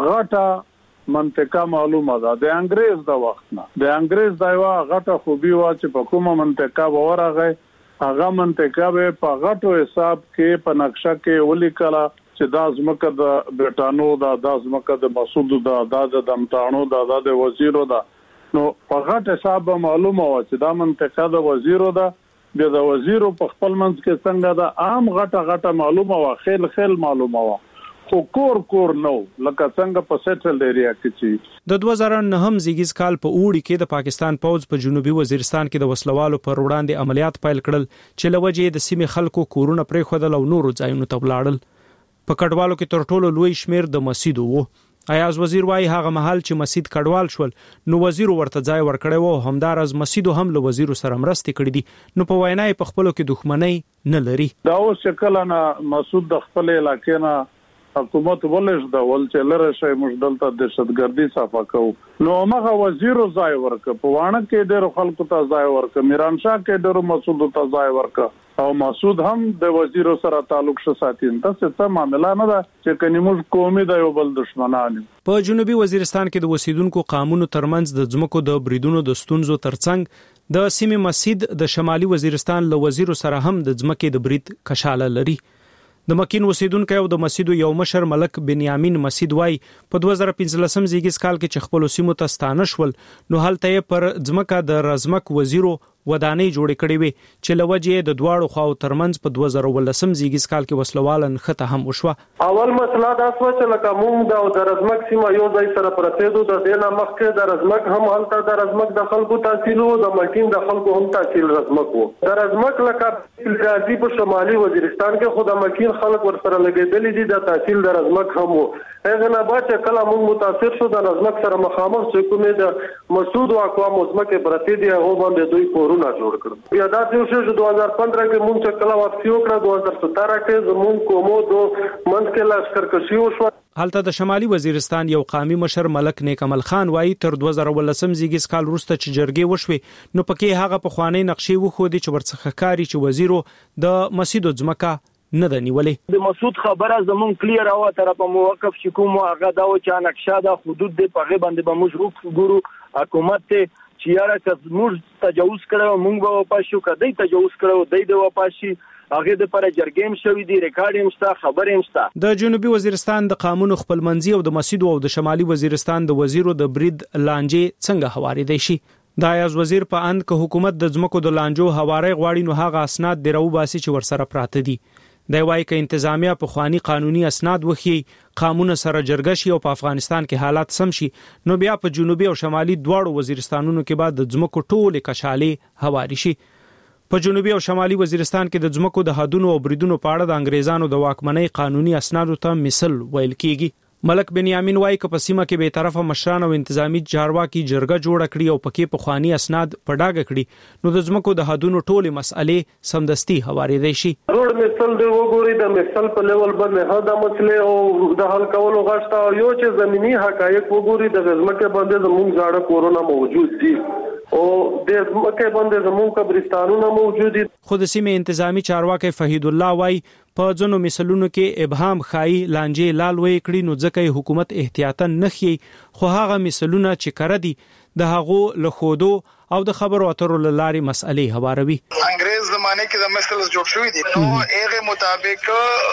غټه منطقه معلومه ده د انګريز د وخت نه د انګريز دا یو غټه خوبي وا چې په کومه منطقه ورغی هغه منطقه به په غټو حساب کې په نقشه کې ولیکله چې دا ځمکه د برټانو دا ځمکه د مسعود دا د دمټانو دا د وزیرو دا نو په غټ حساب معلومه و چې دا منطقه د وزیرو دا د وزیرو په خپل منځ کې څنګه دا عام غټه معلومه و خیل معلومه و خو کور نو لکه څنګه په سیټل ایریا کې چې د 2009 زیږیز کال په اوړي کې د پاکستان پوځ په جنوبي وزیرستان کې د وسلوالو پر وړاندې عملیات پیل کړل چې لوجې د سیمې خلکو کورونه پرې خودل او نورو ځایونو ته ولاړل. په کډوالو کې تر ټولو لوی شمیر د مسیدو وو. ایاز وزیر وايي هغه محل چې مسید کډوال شول نو وزیر ورته ځای ورکړی وو همدارز مسیدو هم له وزیر سره مرستې کړې دي نو په وینای په خپلو کې دښمنۍ نه لري. دا اوس شکل نه مسعود د خپل علاقې نه حکومت ولش دا ول چې لره شي مشدلته دهشتګردي صفه کو نو هغه وزیر ځای ورک په وانه کې ډېر خلکو ته ځای ورک میران شاه کې ډېر مسعود ته ځای ورک او مسعود هم د وزیر سره تعلق ساتین تاسو ته معاملې نه ده چې کني موږ قومي د یو بل دشمنان په جنوبي وزیرستان کې د وسیدونکو قانون ترمنځ د ځمکو د بریدونو د ستونزو ترڅنګ د سیمې مسجد د شمالي وزیرستان له وزیر سره هم د ځمکې د برید کشاله لري. د مکین وسیدونکو او د مسجدو یو مشر ملک بنیامین مسجد وای په 2015 زیږیز کال کې چې خپل سیمو ته ستانه شول نو هلته پر ځمکه د رزمک وزیرو ودانۍ جوړې کړې وي چې لوجې د دواړو خواو ترمنځ په 2019 زیږیز کال کې وسلوالن خطه هم وشوه. اول مسله دا و چې لکه موږ د رزمک سیمه یو ځای سره پرته دو د دینه مخکې د رزمک هم هلته د رزمک د خلکو تحصیل او د مکین د خلکو هم تحصیل رزمک وو. د رزمک لکه راځي په شمالي وزیرستان کې خو د مکین خلک ورسره لګیدلې دي د تحصیل د رزمک هم وو. هغه نه بعد چې کله موږ متاثر شو د رزمک سره مخامخ چې کومه د مسعود او اقوام مزمکه پرته دي هغه باندې دوی کورونه جوړ کړل. بیا دا چې 2015 کې موږ چې کله واپسی وکړه 2017 کې زموږ کومو دو منځ کې لشکرکشي وشو. هلته د شمالي وزیرستان یو قومي مشر ملک نیک عمل خان وایي تر 2019 زیږیز کال وروسته چې جرګې وشوي نو پکې هغه په خوانی نقشې وخودي چې ورڅخه کاری چې وزیرو د مسجد ځمکه نه د نیولې. د مسعود خبره زمون کلیر او تر په موقف چې کوم هغه دا و چې نقشه د حدود د پغه باندې به موږ ګورو حکومت ته چې یاره که موږ تجاوز کړو موږ به واپس شو کدی تجاوز کړو دای د واپس شي هغه د پر جرګیم شوې دي ریکارډ هم شته خبر هم شته. د جنوبي وزیرستان د قانون خپلمنځي او د مسجد او د شمالي وزیرستان د وزیرو د برید لانجې څنګه هواري دی شي. د ایاز وزیر په اند که حکومت د ځمکو د لانجو هواري غواړي نو هغه اسناد دی راوباسي چې ورسره پراته دي. دی وایي که انتظامیه په خوانی قانوني اسناد وخی قانون سره جرګه شي او په افغانستان کې حالات سم شي نو بیا په جنوبي او شمالي دواړو وزیرستانونو کې بعد د ځمکو ټوله کشالې هواري شي. په جنوبي او شمالي وزیرستان کې د ځمکو د حدونو او بریدونو په اړه د انګریزانو د واکمنۍ قانوني اسنادو ته مثل ویل کیږي. ملک بنیامین وایي که په سیمه کې به طرفه مشران او انتظامی چارواکي جرګه جوړ کړي او پکې په خوانی اسناد په ډاګه کړي نو د ځمکو د حدونو ټولې مسئلې سمدستي هواري دی شي. روډ مثال دی وګوري د مثال په لیول باندې هدا مسله او د حل کولو غشته یو چې زمینی حقایق وګوري د ځمکه باندې زموږ ځاړه کورونا موجود دي او د ځمکه باندې زموږ قبرستانونه موجود دي. خو د سیمې انتظامی چارواکي فهید الله وایي په ځینو مثالونو کې ابهام خای لانجې لالوي کړي نو ځکه حکومت احتیاطاً نخي خو هغه مثالونه چې کړه دي د هغو له خودو او د خبرو اترو لارې مسئلې هواروي. انګريز زمانه کې د مسلز جوړ شوې دي نو هغه مطابق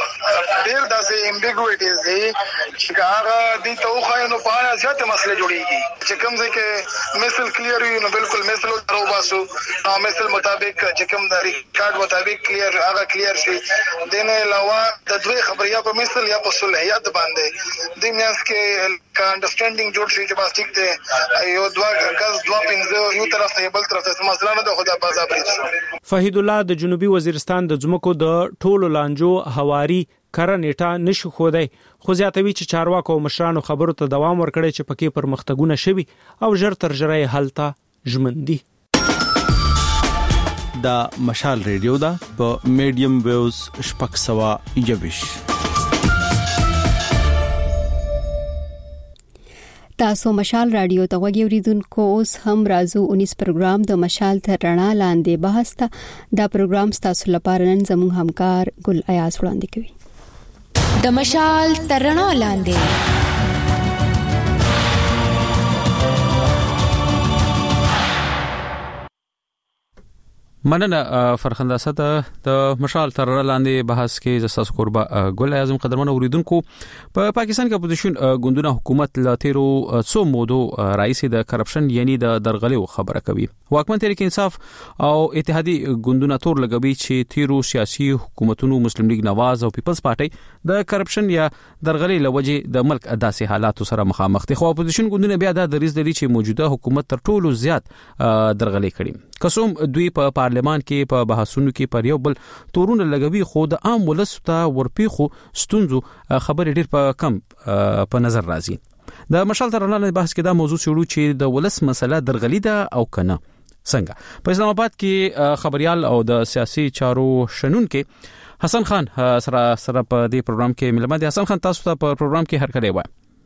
ډېر داسې امبیګویټیز دي چې هغه د توخاینو په اړه ځکه مسله جوړیږي چې کوم ځکه مثل کلیر وي نو بالکل مثل درو باسو نو مثل مطابق چې کوم د ریکارډ مطابق کلیر هغه کلیر شي دنه علاوه د دوی خبریا په مثل یا په صلاحیت باندې د میانس کې کا انډرستانډینګ جوړ شي چې بس ټیک دی یو دوه غز دوه پنځه یو طرف ته بل طرف ته مسله نه ده خو دا بازار بریښ. فهید الله د جنوبي وزیرستان د ځمکو د ټولو لانجو هواري کره نیټه نشو خودای خو زیاتوي چې چارواکو او مشرانو خبرو ته دوام ورکړي چې پکې پرمختګونه شوي او ژر تر ژره حالت ژمندي. دا مشال ریډیو دا په میډیم ویوز شپږ سوه یویش. تاسو مشال رادیو ته غوږی اوریدونکو اوس هم رازو 19 پروګرام د مشال تر رڼا لاندې بحث ته. دا پروګرام تاسو لپاره نن زموږ همکار ګل ایاز وړاندې کوي. د مشال تر رڼا لاندې مننه فرخنده ساته د مشال تر لاندې بحث کې زساس قربا ګل اعظم قدرمن اوریدونکو په پاکستان کې اپوزیشن ګوندونه حکومت لا تیرو څو مودو رئیس د کرپشن یعنی د درغلیو خبره کوي. واکمن تحریک انصاف او اتحادی ګوندونه تور لګوي چې تیرو سیاسي حکومتونو مسلم لیگ نواز او پیپلز پارټي د کرپشن یا درغلي لوجه د ملک داسې حالات سره مخامخ دي. خو اپوزیشن ګوندونه بیا د دریز لري چې موجوده حکومت تر ټولو زیات درغلي کړي. قسم دوی په پارلمان کې په بحثونو کې پر یو بل تورونه لګوي خو د عام ولس ته ورپیخو ستونزو خبرې ډېر په کم په نظر راځي. د مشال تر لاندې بحث کې دا موضوع شروع چې د ولس مسله درغلي ده او کنه څنګه. په اسلام آباد کې خبريال او د سیاسي چارو شنون کې حسن خان سره په دې پروګرام کې ملما دي. حسن خان تاسو ته په پروګرام کې هر کله وای.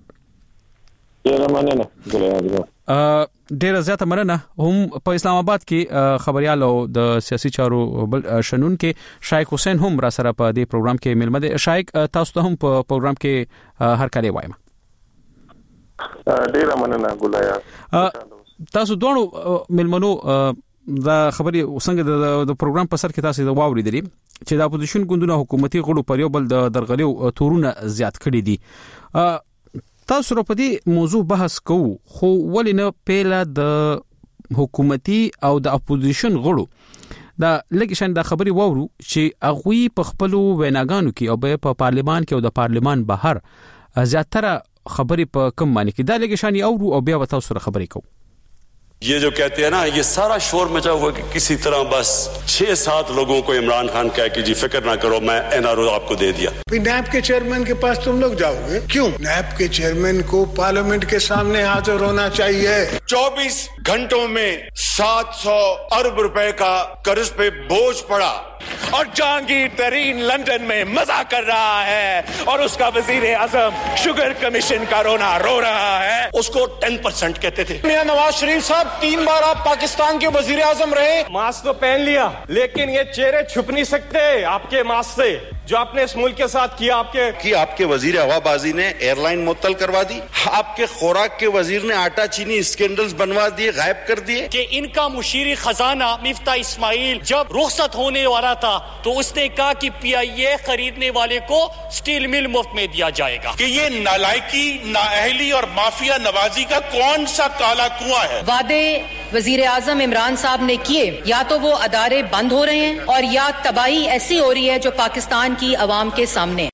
ډیره زیاته مننه. هم په اسلام آباد کې خبريال او د سیاسي چارو شنون کې شایق حسین هم را سره په دې پروګرام کې ملما دي. شایق تاسو ته هم په پروګرام کې هر کله وایم. ډیره مننه ګولایا. تاسو دوه ملمنو دا خبري څنګه د پروګرام په سر کې تاسو دا واوریدلی چې د اپوزیشن ګوندونو حکومتي غړو پر یو بل د درغلیو تورونه زیات کړي دي. تاسو په دې موضوع بحث کوو خو ولنه پیله د حکومتي او د اپوزیشن غړو دا لګیشن د خبري وورو چې اغوی په خپل ویناګانو کې او په پارلمان کې او د پارلمان بهر زیاتره خبري په کم معنی کې دا لګیشن اورو او بیا تاسو سره خبري کوو. ये जो कहते हैं ना ये सारा शोर मचा हुआ कि किसी तरह बस 6-7 लोगों को इमरान खान कह कि जी फिक्र ना करो मैं एनआरओ आपको दे दिया. नैब के चेयरमैन के पास तुम लोग जाओगे क्यों? नैब के चेयरमैन को पार्लियामेंट के सामने हाजिर होना चाहिए. 24 घंटों में 700 अरब रुपए का कर्ज पे बोझ पड़ा और जहांगीर तरीन लंदन में मजा कर रहा है और उसका वजीर आजम शुगर कमीशन का रोना रो रहा है. उसको 10% कहते थे. मियां नवाज शरीफ साहब 3 बार आप पाकिस्तान के वजीर आजम रहे. मास्क तो पहन लिया लेकिन ये चेहरे छुप नहीं सकते आपके मास्क से जो आपने इस मुल्क के साथ किया. आपके वजीर हवाबाजी ने एयरलाइन मुअत्तल करवा दी. आपके खुराक के वजीर ने आटा चीनी स्कैंडल्स बनवा दिए गायब कर दिए. कि इनका मुशीरी खजाना मिफ्ता इस्माइल जब रुखसत होने वाला था तो उसने कहा कि पीआईए खरीदने वाले को स्टील मिल मुफ्त में दिया जाएगा. कि ये नालायकी नाअहली और माफिया नवाजी का कौन सा काला कुआं है. वादे वजीर आजम इमरान साहब ने किए या तो वो अदारे बंद हो रहे हैं और या तबाही ऐसी हो रही है जो पाकिस्तान की आवाम के सामने.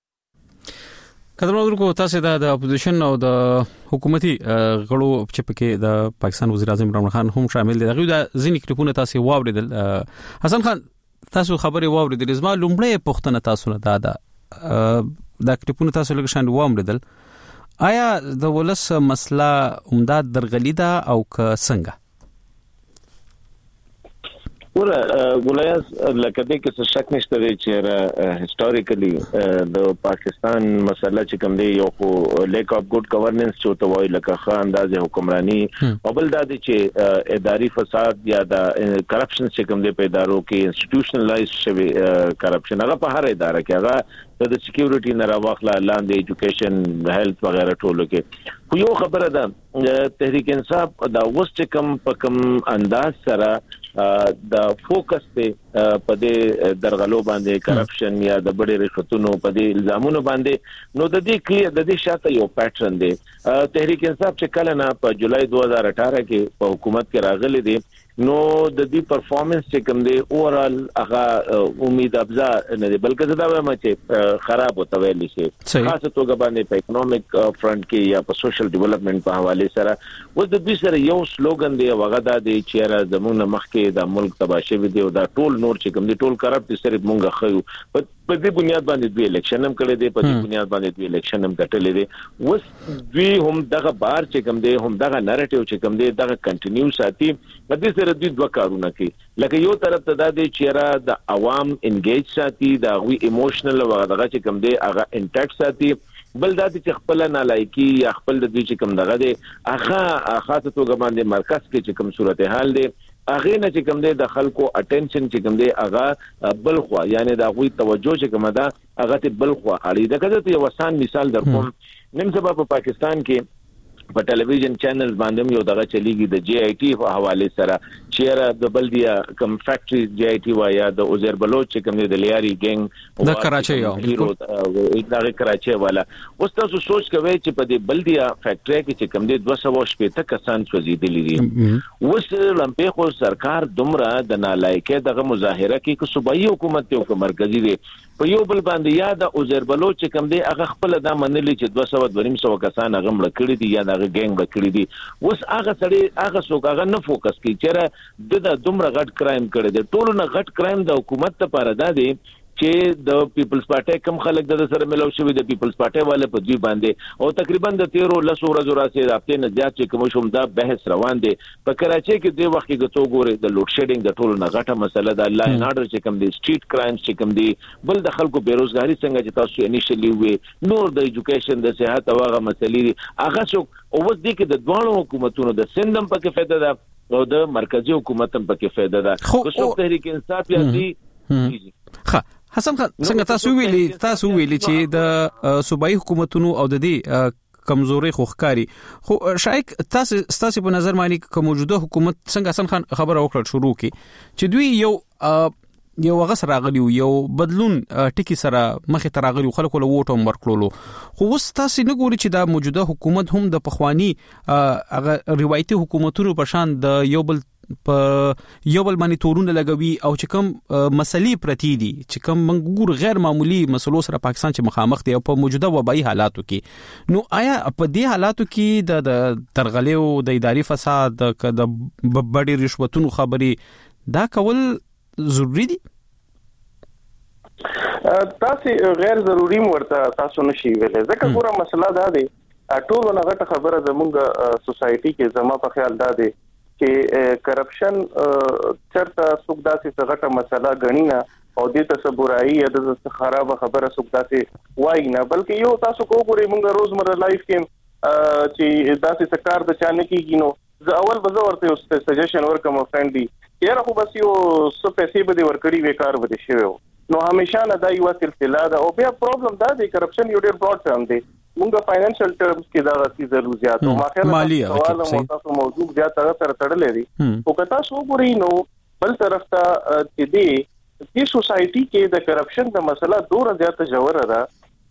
کدرونو کو تاسو د اپوزیشن او د حکومتي غړو چې پکې د پاکستان وزیر اعظم عمران خان هم شامل دي. دغه د ځینې کلیپونه تاسو واوریدل. حسن خان تاسو خبري واوریدل. زما لومړی پوښتنه تاسو نه دا کلیپونه تاسو لږ شان واوریدل. آیا د ولس مسله عمدات درغلي ده او که څنګه؟ ګولیاس لکه دې کې څه شک نشته چې هیستوریکلی د پاکستان مسله چې کوم دی یو خو لیک اف ګډ گورننس چې تو وایي لکه ښه اندازې حکمرانی او بل دا چې اداري فساد یا د کرپشن چې کوم دی په ادارو کې انسټیټیوشنلایز شوی کرپشن هغه په هر اداره کې هغه د سکیورټي نه راوخلا لاندې ایجوکیشن هیلث وغیرہ ټولو کې. خو یو خبره ده تحریک انصاف دا وست کم په کم انداز سره د فوکس په دې درغلو باندې کرپشن یا د بډې رشوتونو په دې الزامونو باندې نو د دې کلیر د دې شاته یو پیټرن دی. تحریک انصاف چې کله نه په جولای 2018 کې په حکومت کې راغلي دي نو د دې پرفارمنس چې کوم دی اورال هغه امید افزا نه دی بلکې دا وایم چې خراب وته ویل شي خاصه توګه باندې په اکونومیک فرنٹ کې یا په سوشل ډیولپمنٹ په حواله سره و د دې سره یو سلوګن دی هغه دا دی چې را زمونږ مخکې د ملک تباشه وي دی او دا ټول نور چې کوم دی ټول کرپټ سره مونږه خو په دې بنیاد باندې دوی الیکشن هم کړی دی په دې بنیاد باندې دوی الیکشن هم ګټلې دی وس دوی هم دغه بار چې کوم دی هم دغه نریټیو چې کوم دی دغه کنټینیو ساتي په دې سره دوی دوه کارونه کوي لکه یو طرف ته دا دی چې را د عوام انګیج ساتي دا غوي ایموشنل او دغه چې کوم دی هغه انټیکټ ساتي بل دا چې خپل نالایکی یا خپل د دې چې کوم دغه دی هغه خاصه توګه باندې مرکز کې چې کوم صورتحال دی هغه نه چې کوم دی د خلکو اټینشن چې کوم دی هغه بلخوا یعنی دا غوي توجه چې کوم دا هغه ته بلخوا اړي دا کده یو آسان مثال درکوم نن سبا په پاکستان کې په ټلویزیون چینل باندې یو دغه چلیږي د جی آی ټی په حواله سره چیرې د بلدیا کم فیکټری جی آی ټی وایا د اوزر بلوچ چې کوم د لیاري ګنګ د کراچي یو د کراچي والا اوس تاسو سوچ کوئ چې په دې بلدیا فیکټری کې چې کوم د 280 کسان سوځیدلي دي اوس لمپه خو سرکار دومره د نالایکه دغه مظاهره کې کو صوبایي حکومت او مرکزی دي په یو بل باندې یا د اوزر بلوچ چې کوم دی هغه خپل د منلي چې 200 کسان هغه مړ کړی دي یا هغه ګنګ کړی دي اوس هغه سړی هغه څوک هغه نه فوکس کوي چې د دومره غټ کرایم کړی دی ټولو نه غټ کرایم د حکومت لپاره دا دی چې د پیپلز پارټي کم خلک د سره ملو شوی د پیپلز پارټي والے په دوی باندې او تقریبا د 13 ورځو راځي رابطه نه زیات چې کوم شوم دا بحث روان دي په کراچي کې د وخت کې غتو ګوري د لوډ شیډینګ د ټولو نه غټه مسله ده لا ان اورډر چې کوم دي سټریټ کرایمز چې کوم دي بل د خلکو بیروزګاری څنګه چې تاسو انیشلی وي نور د ایجوکیشن د صحت او هغه مسلې هغه څوک او وځ دي کې د دوه حکومتونو د سندم په کې فائدہ ده او د مرکزی حکومت هم په کې فائدہ ده خو څوک تحریک انصاف یا دي ښه حسن خان څنګه تاسو ویلي چې د صوبایي حکومتونو او د دې کمزوري خوخکاری خو شایک تاسو په نظر باندې کوم موجوده حکومت څنګه حسن خان خبره وکړه شروع کی چې دوی یو غس راغلی یو بدلون ټکی سره مخه تراغلی خلکو له ووټ هم ورکړلو خو وس تاسو نه ګوري چې دا موجوده حکومت هم د پخوانی هغه روایتي حکومتونو په شان د یو بل باندې تورونه لګوي او چې کوم مسلې پرتی دي چې کوم منګور غیر معمولی مسلو سره پاکستان چې مخامخ دی او په موجوده وبایي حالاتو کې نو آیا په دې حالاتو کې د ترغلیو د اداري فساد د بډې رشوتونو خبري دا کول ضروری دي تاسو غیر ضروری ورته تاسو نشي ویلې ځکه ګوره مسله دا دی ټول نه غټه خبره زموږ سوسايټي کې زما په خیال دا دی چې کرپشن چرته څوک داسې غټه مسله غنینا او د تصورایي یا د خراب خبره څوک داسې وای نه بلکې یو تاسو کو ګوري موږ روزمره لایف کې چې داسې سکار د چانه کېږي نو زه اول به ورته سجیشن ورکوم فرند دی یاره خو بس یو څه پیسې به ورکړي وکړ به شي نو همیشه نه دا یو سلسله ده او بیا پرابلم دا دی کرپشن یو ډیر براډ ټرم دی موږ فاینانشل ټرمز کې دا راځي ضرور زیات او ماخه سوال مو تاسو موضوع زیات سره تړلې دي او کتا سو ګوري نو بل طرف ته چې دی سوسايټي کې د کرپشن د مسله ډیر زیات جوړه ده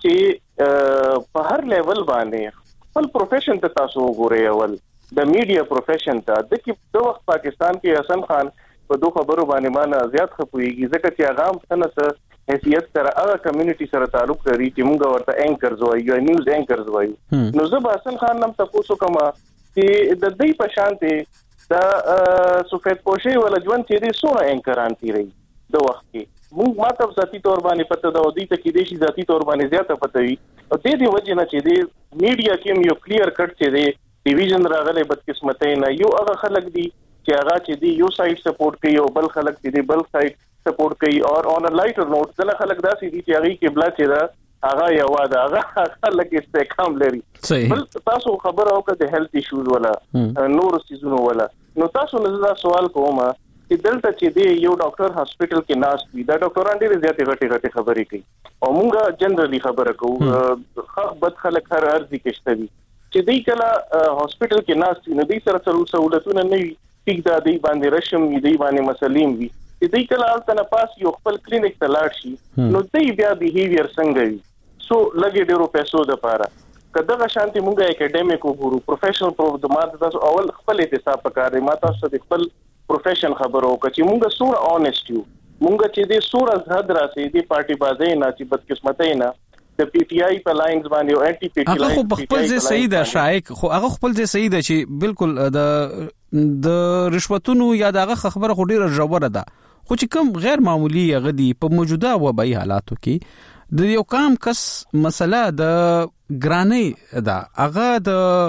چې په هر لیول باندې خپل پروفیشن ته تاسو ګوري اول د میډیا پروفیشن ته د کې د وخت پاکستان کې حسن خان په دوه خبرو باندې مانه زیات خپويږي ځکه چې هغه څنګه حیثیت سره هغه کمیونټي سره تعلق لري چې موږ ورته اینکرز وایو یا نیوز اینکرز وایو نو زه حسن خان نم تاسو کومه چې د دې په شانته د سفید پوشي ولا ژوند چې دې سونه اینکران تیری د وخت کې موږ ماته ذاتی تور باندې پته دا ودی ته کې دې ذاتی تور باندې زیاته پته وي او دې وجه نه چې دې میډیا کې یو کلیر کټ چې دې ډیویژن راغله بدقسمتۍ نه یو هغه خلک دي چې هغه چې دی یو سایت سپورټ کوي او بل خلک چې بل سایت سپورټ کوي او on a lighter note ځله خلک داسې دي چې هغه کې بلا چې دا هغه یو واده هغه خلک استحکام لري بل تاسو خبره وکړه د هیلث ایشوز ولا نور سيزونو ولا نو تاسو نه سوال کوم چې دلته چې دی یو ډاکټر هاسپټل کې ناس وي دا ډاکټران ډېر زیاتې غټي خبرې کوي او موږ جنرالي خبره کوو خو بد خلک هر ارزي کېشته دي چې دی کله هاسپټل کې ناس وي نو دی سره سہولتونه نه وي ټیک دا دی باندې رشم دی باندې مسلیم وي چې دی کله الته پاس یو خپل کلینیک ته لاړ شي نو دی بیا بیهیویر څنګه وي سو لګي ډیرو پیسو د پاره کله شانتي مونږه اکیډمیک وګورو پروفیشنل د ماده تاسو اول خپل احتساب وکړئ ما تاسو د خپل پروفیشن خبرو چې مونږ سور اونست یو مونږ چې دې سور از حد راسي دې پارټي بازي نه چې بدقسمتۍ نه د پی ټی آی په لاینز باندې او انټي پی ټی آی هغه خپل ځای صحیح ده شایق خو هغه خپل ځای صحیح ده چې بالکل د رشوتونو یا دغه خبره خو ډیره ژوره ده خو چې کوم غیر معمولی غدي په موجوده وبای حالاتو کې د یو کام کس مسله د ګرانۍ ده هغه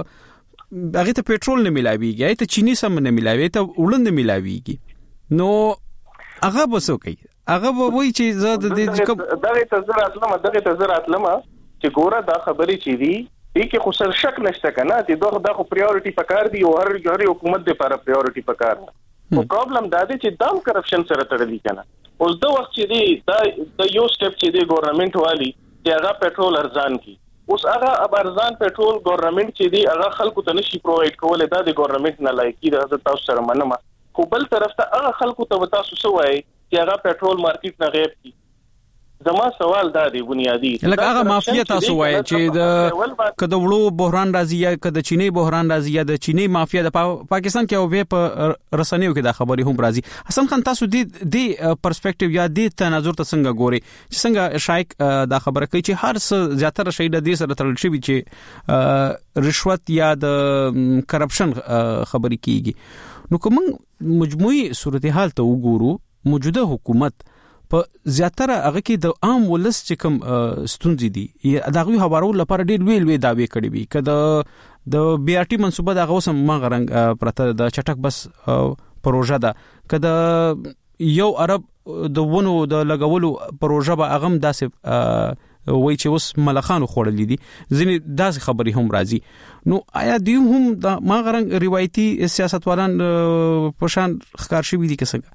ته پېټرول نه ملاويږي ته چيني سم نه ملاوي ته وړاندې ملاويږي نو هغه بسو کوي هغه وایي چې زه د دې دغه تزرعات لمه چې ګوره دا خبرې چې دي کې خو سر شک نشته کنه چې دا خو پریورټي پکار دی او هر حکومت لپاره پریورټي پکار نو پرابلم دا دی چې دام کرپشن سره تړلی کنه اوس د وخت چې دی دا یو سټپ چې دی ګورنمنت والی چې هغه پټرول ارزان کی اوس هغه ارزان پټرول ګورنمنت چې دی هغه خلکو ته نشي پرووایډ کولای دا د ګورنمنت نه لایقي د تاسو سره مننه خو بل طرف ته هغه خلکو ته تاسو سوای چې هغه پټرول مارکیټ نه غیب کی زما سوال دا دی بنیادی لکه هغه مافیا تاسو وایي چې د کده وړو بحران راځي یا کده چینی بحران راځي یا د چینی مافیا د پاکستان کې او به په رسنیو کې د خبري هم راځي حسن خان تاسو د پرسپیکټیو یا د تناظر ته څنګه ګوري چې څنګه شایق دا خبره کوي چې هر څه زیاتره شي د دې سره تړل شي چې رشوت یا د کرپشن خبري کیږي نو کوم مجموعي صورتحال ته وګورو موجوده حکومت په زیاتره هغه کې د عام ولس چې کوم ستونزې دي دا غوي خبرو لپاره ډېر ویل داوی کړی وي کده د بي ار ټي منصوبه دا غوسم ما غرنګ پرته د چټک بس پروژه ده کده یو عرب د ونو د لګولو پروژه به اغم داسې وای چې اوس ملخانو خوړلې دي ځینې داسې خبري هم راځي نو آیا دی هم د ما غرنګ روایتي سیاستوالان په شان ښکار شوي دي کسګه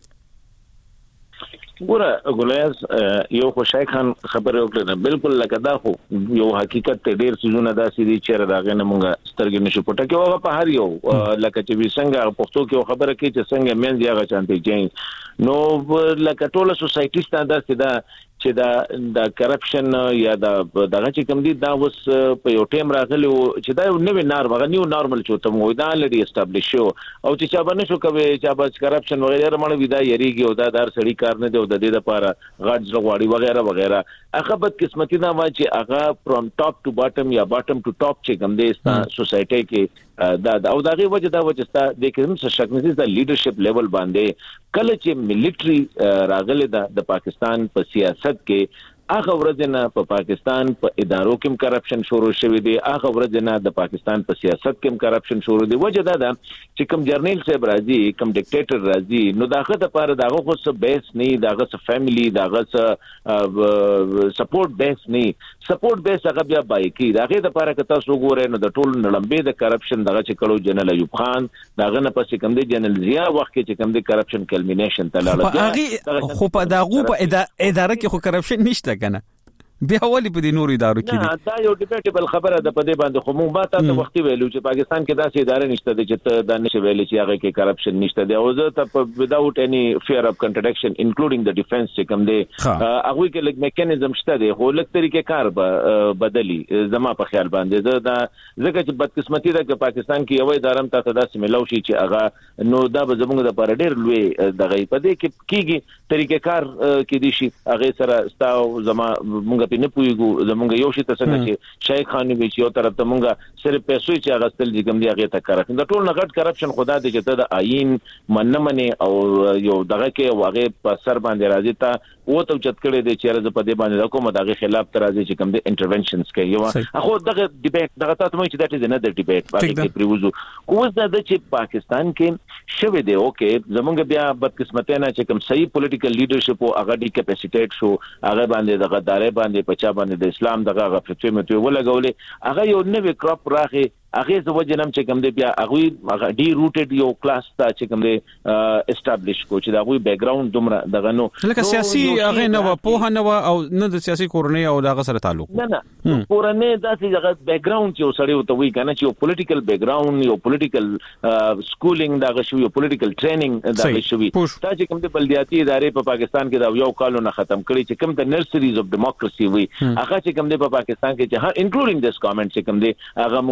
ګوره ګولیاز یو خوشای خان خبره وکړه بالکل لکه دا خو یو حقیقت ډیر سيزونه داسې دي چې راغې نه مونږه سترګې نشو پټه کې هغه په هر یو لکه چې وسنګ پښتو کې خبره کوي چې څنګه مېن دی هغه چانته جاي نو لکه ټوله سوسايټي ستانه دا چې دا کرپشن یا دغه چې کوم دي دا اوس په یو ټیم راغلی چې دا نوې نیو نارمل چوته مو دا لري اسټابلیش شو او چې چا باندې شو کوي چې با کرپشن وغیرہ مړ ودا یریږي او دا دار سړی کار نه دی او د دې لپاره غاډ زغواړي وغیرہ وغیرہ هغه بد قسمتي دا وای چې هغه فرام ټاپ ټو باټم یا باټم ټو ټاپ چې کوم دي سوسايټي کې دا او دغه وجه دا وجه ستا د کوم څه شک نشي د لیډرشپ لیول باندې کله چې ملټري راغله د پاکستان په سیاست کې هغه ورځ نه په پاکستان په ادارو کې کرپشن شروع شوی دی هغه ورځ نه د پاکستان په سیاست کې کرپشن شروع دی وجه دا ده چې کوم جرنیل صاحب راځي کوم ډیکټیټر راځي نو داغه د پاره داغه خو څه بیس نه داغه څه فیملی داغه څه سپورټ بیس نه سپورټ بیس هغه بیا بای کی داغه د پاره کته سو ګوره نو د ټول نړمبه د کرپشن دغه چې کلو جنرال ایوب خان داغه نه پسې کوم دی جنرال ضیا وخت کې چې کوم دی کرپشن کلمینیشن ته لاړ خو په داغه په اداره کې خو کرپشن نشته کنه بیا ولې په دې نور ادارو کې نه دا یو ډیبیټیبل خبره ده په دې باندې خو مونږ به تاسو وختي ویلو چې پاکستان کې داسې ادارې نشته چې ته دا نشي ویلې چې هغه کې کرپشن نشته دی او زه ته without any fear of contradiction including the defense چې کوم دی هغه کې لږ میکانیزم شته دی خو لږ طریقې کار بدلی زما په خیال باندې زه دا ځکه چې بدقسمتي ده چې پاکستان کې یو ادارم ته داسې ملو شي چې هغه نو دا به زموږ د پر ډېر لوی دغه په دې کې کیږي طریقې کار کې دي شي هغه سره ستاو زما مونږ په نه پویګو زمونږ یو شي ته څنګه چې شیخ خان وی چې یو طرف ته مونږه صرف پیسې چې هغه ستل دي کوم دی هغه ته کرپشن د ټول نغټ کرپشن خدا دې چې ته د آئین مننه او یو دغه کې هغه په سر باندې راځي ته و ته چت کړي دي چې راځي په دې باندې کومه دغه خلاف تر راځي چې کوم دي انټرونشنز کوي یو هغه دغه ډیبیټ دغه تاسو مې چې دا دې نه د ډیبیټ باندې کې پریوزو کوز دا چې پاکستان کې شوه دی اوکې زمونږ بیا بدقسمتۍ نه چې کوم صحیح پولیټیکل لیډرشپ او هغه ډی کیپاسټیټ شو هغه باندې دغه دارې باندې پچا باندې د اسلام دغه غفلت مته ولګولې هغه یو نوې کراپ راغی هغه زوجنم چې کوم دی بیا هغه ډی روټډ یو کلاس ته چې کوم دی اسټابلیش کو چې دا غوي بیک گراوند دومره دغه نو لکه سیاسي هغه نو په نو او نه د سیاسي کورنۍ او دغه سره تعلق نه کورنۍ داسې دغه بیک گراوند چې سړی وته وی کنه چې یو پولیټیکل بیک گراوند یو پولیټیکل سکولینګ دغه شو یو پولیټیکل ټریننګ دغه شوی دا چې کوم دی بلدیاتي ادارې په پاکستان کې دا یو کالو نه ختم کړي چې کوم د نرسریز اف ډیموکراسي وی هغه چې کوم دی په پاکستان کې چې انکلودینګ دیس کامنټ چې کوم دی هغه مونږه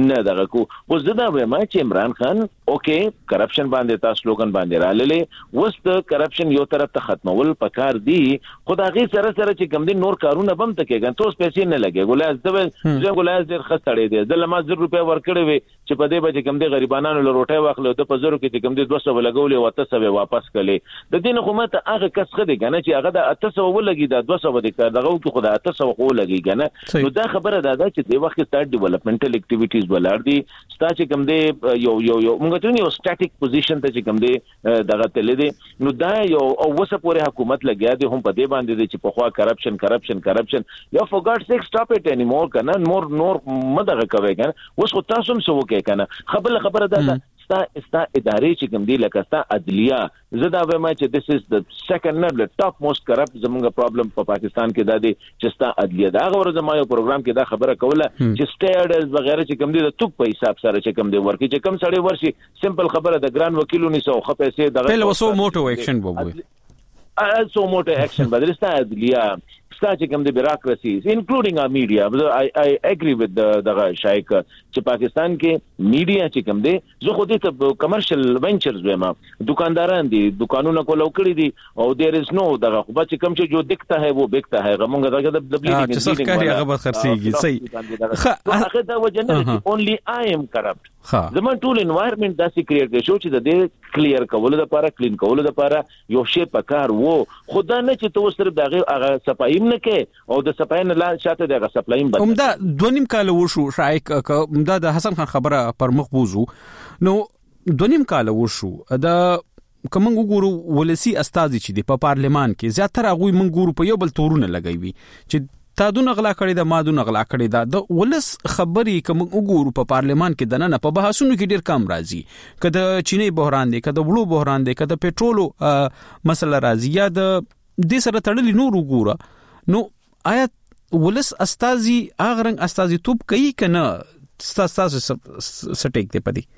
نه دغه کو اوس دا وایم چې عمران خان اوکې کرپشن باندې تاسو سلوګن باندې را للې وست کرپشن یو طرف ته ختمول پکار دی خدای سره چې کوم دي نور کارونه بم تکي ګان توس پیسې نه لګي ګولایز د ګولایز ډېر خستړې دي د لما 1000 روپیا ورکړې وي چې په دې بچ کوم دي غریبانو له روټي واخلو د پزرو کې کوم دي 200 لګولې او 300 واپس کړي د دین حکومت هغه کس خدي کنه چې هغه د 300 ولګي د 200 د دغه کې خدای 300 خو لګي کنه نو دا خبره ده چې د وخت ستارټ ډیولپمنټل اکټیویټیز ولر دي ستا چې کوم دي یو موږ ته یو سټاټیک پوزیشن ته چې کوم دي دغه تل دي نو دا یو او وسه پورې حکومت لګیا دي هم په دې باندې چې په خوا کرپشن یا for God's sake stop it anymore کنه نور مدغه کوي کنه اوس خو تاسو هم سو کوي کنه خبره ده ستا ادارې چې کوم دی لکه ستا عدلیه زدا وایم چې this is the second not the top most corrupt زموږ پرابلم په پاکستان کې دا دی چې ستا عدلیه دا غوړ زمایو پروګرام کې دا خبره کوله چې سټیټس وغیرہ چې کوم دی د توپ په حساب سره چې کوم دی ورکی چې کوم سړی ورشي سمپل خبره د ګران وکیلونی سو خو پیسې دغه پهل وسو موټو ایکشن بوبوي so motor action but there is عدلیه ستا کوم د بیوروکراسیز انکلودینګ ا میډیا I agree with the شایک چې پاکستان کې میډیا چې کوم دی زه خو دې ته کمرشل وینچرز وایم دکانداران دي دکانونه کولو کړی دي او there is no دغه خو چې کوم چې جو دکتا ہے وہ بکتا ہے غمونګه دغه د بلیډینګ چې څه کوي هغه به خرڅيږي صحیح هغه دا وجنه only I am corrupt زمون ټول انوایرنمنت داسې کریټ کړي شو چې د دې کلیر کولو لپاره کلین کولو لپاره یو شی پکار وو خدای نه چې تو صرف دغه هغه صفایم نه کې او د صفاین لا شاته دغه سپلایم بد همدا 2.5 کال وشو شایک همدا د حسن خان خبره پر مخ بوزو نو 2.5 کال وشو دا کوم وګورو ولسی استازي چې د پارلمان کې زیاتره غوي منګورو په یو بل تورونه لګوي چې تا دون غلا کړی دا ما دون غلا کړی دا د ولس خبري کوم وګورو په پارلمان کې دنه په بحثونو کې ډیر کم راځي کله چینی بحران دی کله وړو بحران دی کله پېټرولو مسله راځي یا د دې سره تړلې نور وګوره نو آیا ولس استازي اغرنګ استازي توپ کوي کنه تاسو سټیک دی پدی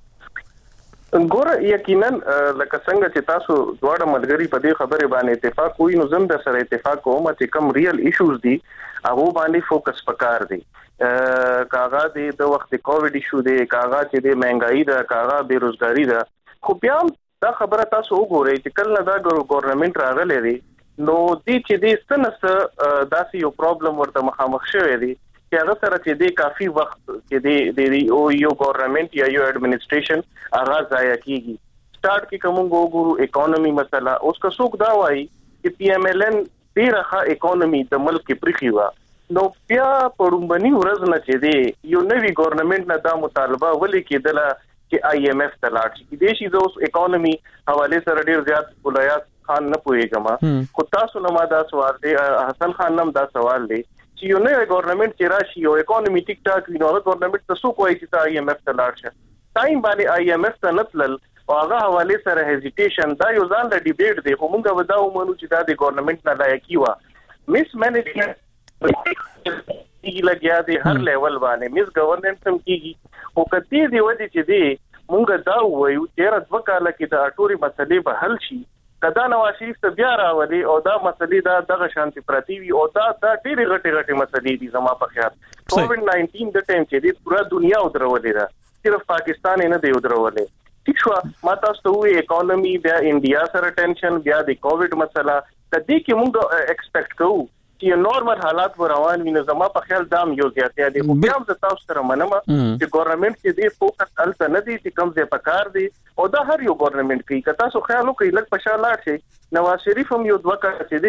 ګور یقینا لکه څنګه چې تاسو دواړه ملګری په دې خبره باندې اتفاق کوئ نو زم د سره اتفاق کوم چې کوم ریل ایشوز دي هغه باندې فوکس پکار دي کاغه د وخت کووډ ایشو دی کاغه چې د مهنګای دا کاغه بیروزګاری دا خو بیا دا خبره تاسو وګورئ چې کله دا ګورنمنت راغلی دی نو دې چې د ستنس داسې یو پرابلم ورته مخامخ شوی دی چې هغه سره چې د کافي وخت چې د یو ګورنمنت یا یو اډمنستریشن هغه ځای کیږي سٹارټ کې کوم وګورو اکانومي مسله اوس کا څوک دا وایي چې پی ایم ایل ان ډیره اکانومي د ملک کې پریخي وا نو بیا پړومبني ورځ نه چې دی یو نوی ګورنمنت نه دا مطالبه ولې کېدله چې آی ایم ایف ته لاړ شي چې د شي د اوس اکانومي حواله سره ډیر زیات ولایات خان نه پوهیږم خو تاسو نه ما دا سوال دی حسن خان نم دا سوال دی چې یو نوی ګورنمنت چې راشي او اکانومي ټیک ټاک وي نو ګورنمنت تاسو کوی چې آی ایم ایف ته لاړ شي ټایم باندې آی ایم ایف ته نتلل او هغه حواله سره هزیټیشن دا یو ځان د ډیبیټ دی خو موږ ودا ومنو چې دا د ګورنمنت نه لایقي و مس مینجمنت کی لګیا دی هر لیول باندې مس گورننس هم کیږي او کتی دی ودی چې دی موږ دا وایو چې راځ وکاله کې د اټوري مسلې به حل شي کدا نواز شریف ته بیا راولي او دا مسلې دا دغه شانتي پرتی وي او دا ډېری غټي مسلې دي زما په خیال کووډ 19 د ټیم چې د پورا دنیا ودرولې ده صرف پاکستان نه دی ودرولې ٹھیک شو ما تاسو ته وی اکانومي بیا انډیا سره ټینشن بیا د کووډ مسله کدی کې موږ ایکسپیکټ کوو چې نورمال حالات روان وي نو زما په خیال دام یو زیاتیا دي خو بیا هم تاسو سره منم چې ګورنمنت کې دی فوکس الته نه دي چې کم ځای پکار دي او دا هر یو ګورنمنت کوي که تاسو خیال وکړئ لږ په شا لاړ شي نواز شریف هم یو دوه کړه چې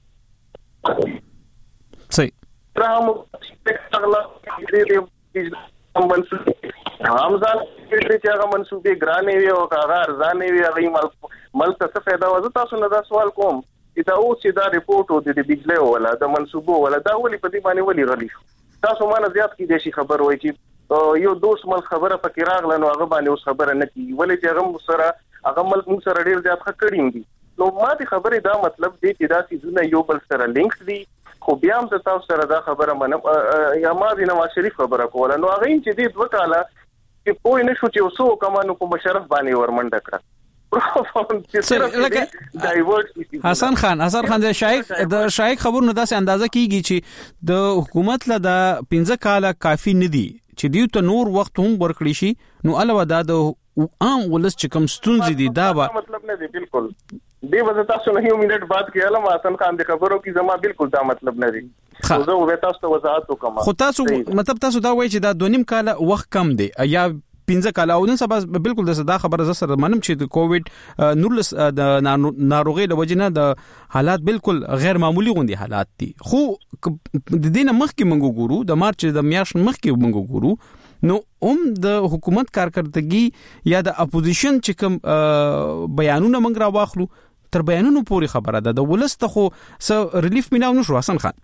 دی صحیح راهم همزان چې هغه منسوبې ګرانې وي او هغه ارزانې وي هغه ملک څه فائدہ وځي تاسو نه دا سوال کوم دا اوس چې دا ریپورت او د بجلی ولا د منسوبو ولا دا ولې په دې باندې ولې غلي شو تاسو مانه زیات کې د شي خبر وای چې یو دوست مل خبره پکې راغله نو هغه باندې اوس خبره نه کی ولې چې هغه ملک موږ سره ډیر زیات خکړیم دي نو ما دې خبره دا مطلب دی چې دا سيزونه یو بل سره لینکس دي خو بیا هم تاسو سره دا خبره منم یا ما دې نواز شریف خبره کوله نو هغه چې دې وکاله چې پوه نه شو چې اوسو کمانو په مشرف باندې ورمنډه کړه حسن خان د شایق خبر نو داسې اندازه کیږي چې د حکومت له د 15 کاله کافي ندي چې دیو ته نور وخت هم ورکړي شي نو علاوه دا عام ولس چې کوم ستونزې دي دا مطلب نه دی بالکل دی وځه تاسو نه یو منټ بعد کې علم حسن خان د خبرو کې زما بالکل دا مطلب نه دی زه وې تاسو ته وضاحت وکم خو تاسو مطلب تاسو دا وایي چې دا 2.5 کال وخت کم دی یا 15 کال او نن سبا بالکل دا خبره سره منم چې د کووډ نورلس د ناروغي له وجې نه د حالات بالکل غیر معمولی غوندي حالات دي خو د دینه مخکې منګو ګورو د مارچ د میاشت مخکې منګو ګورو نو د حکومت کارکړدګي یا د اپوزیشن چې کوم بیانونه منګ را واخلو تر بیانونو پورې خبره ده د ولست خو س ریلیف میناو نشو حسن خان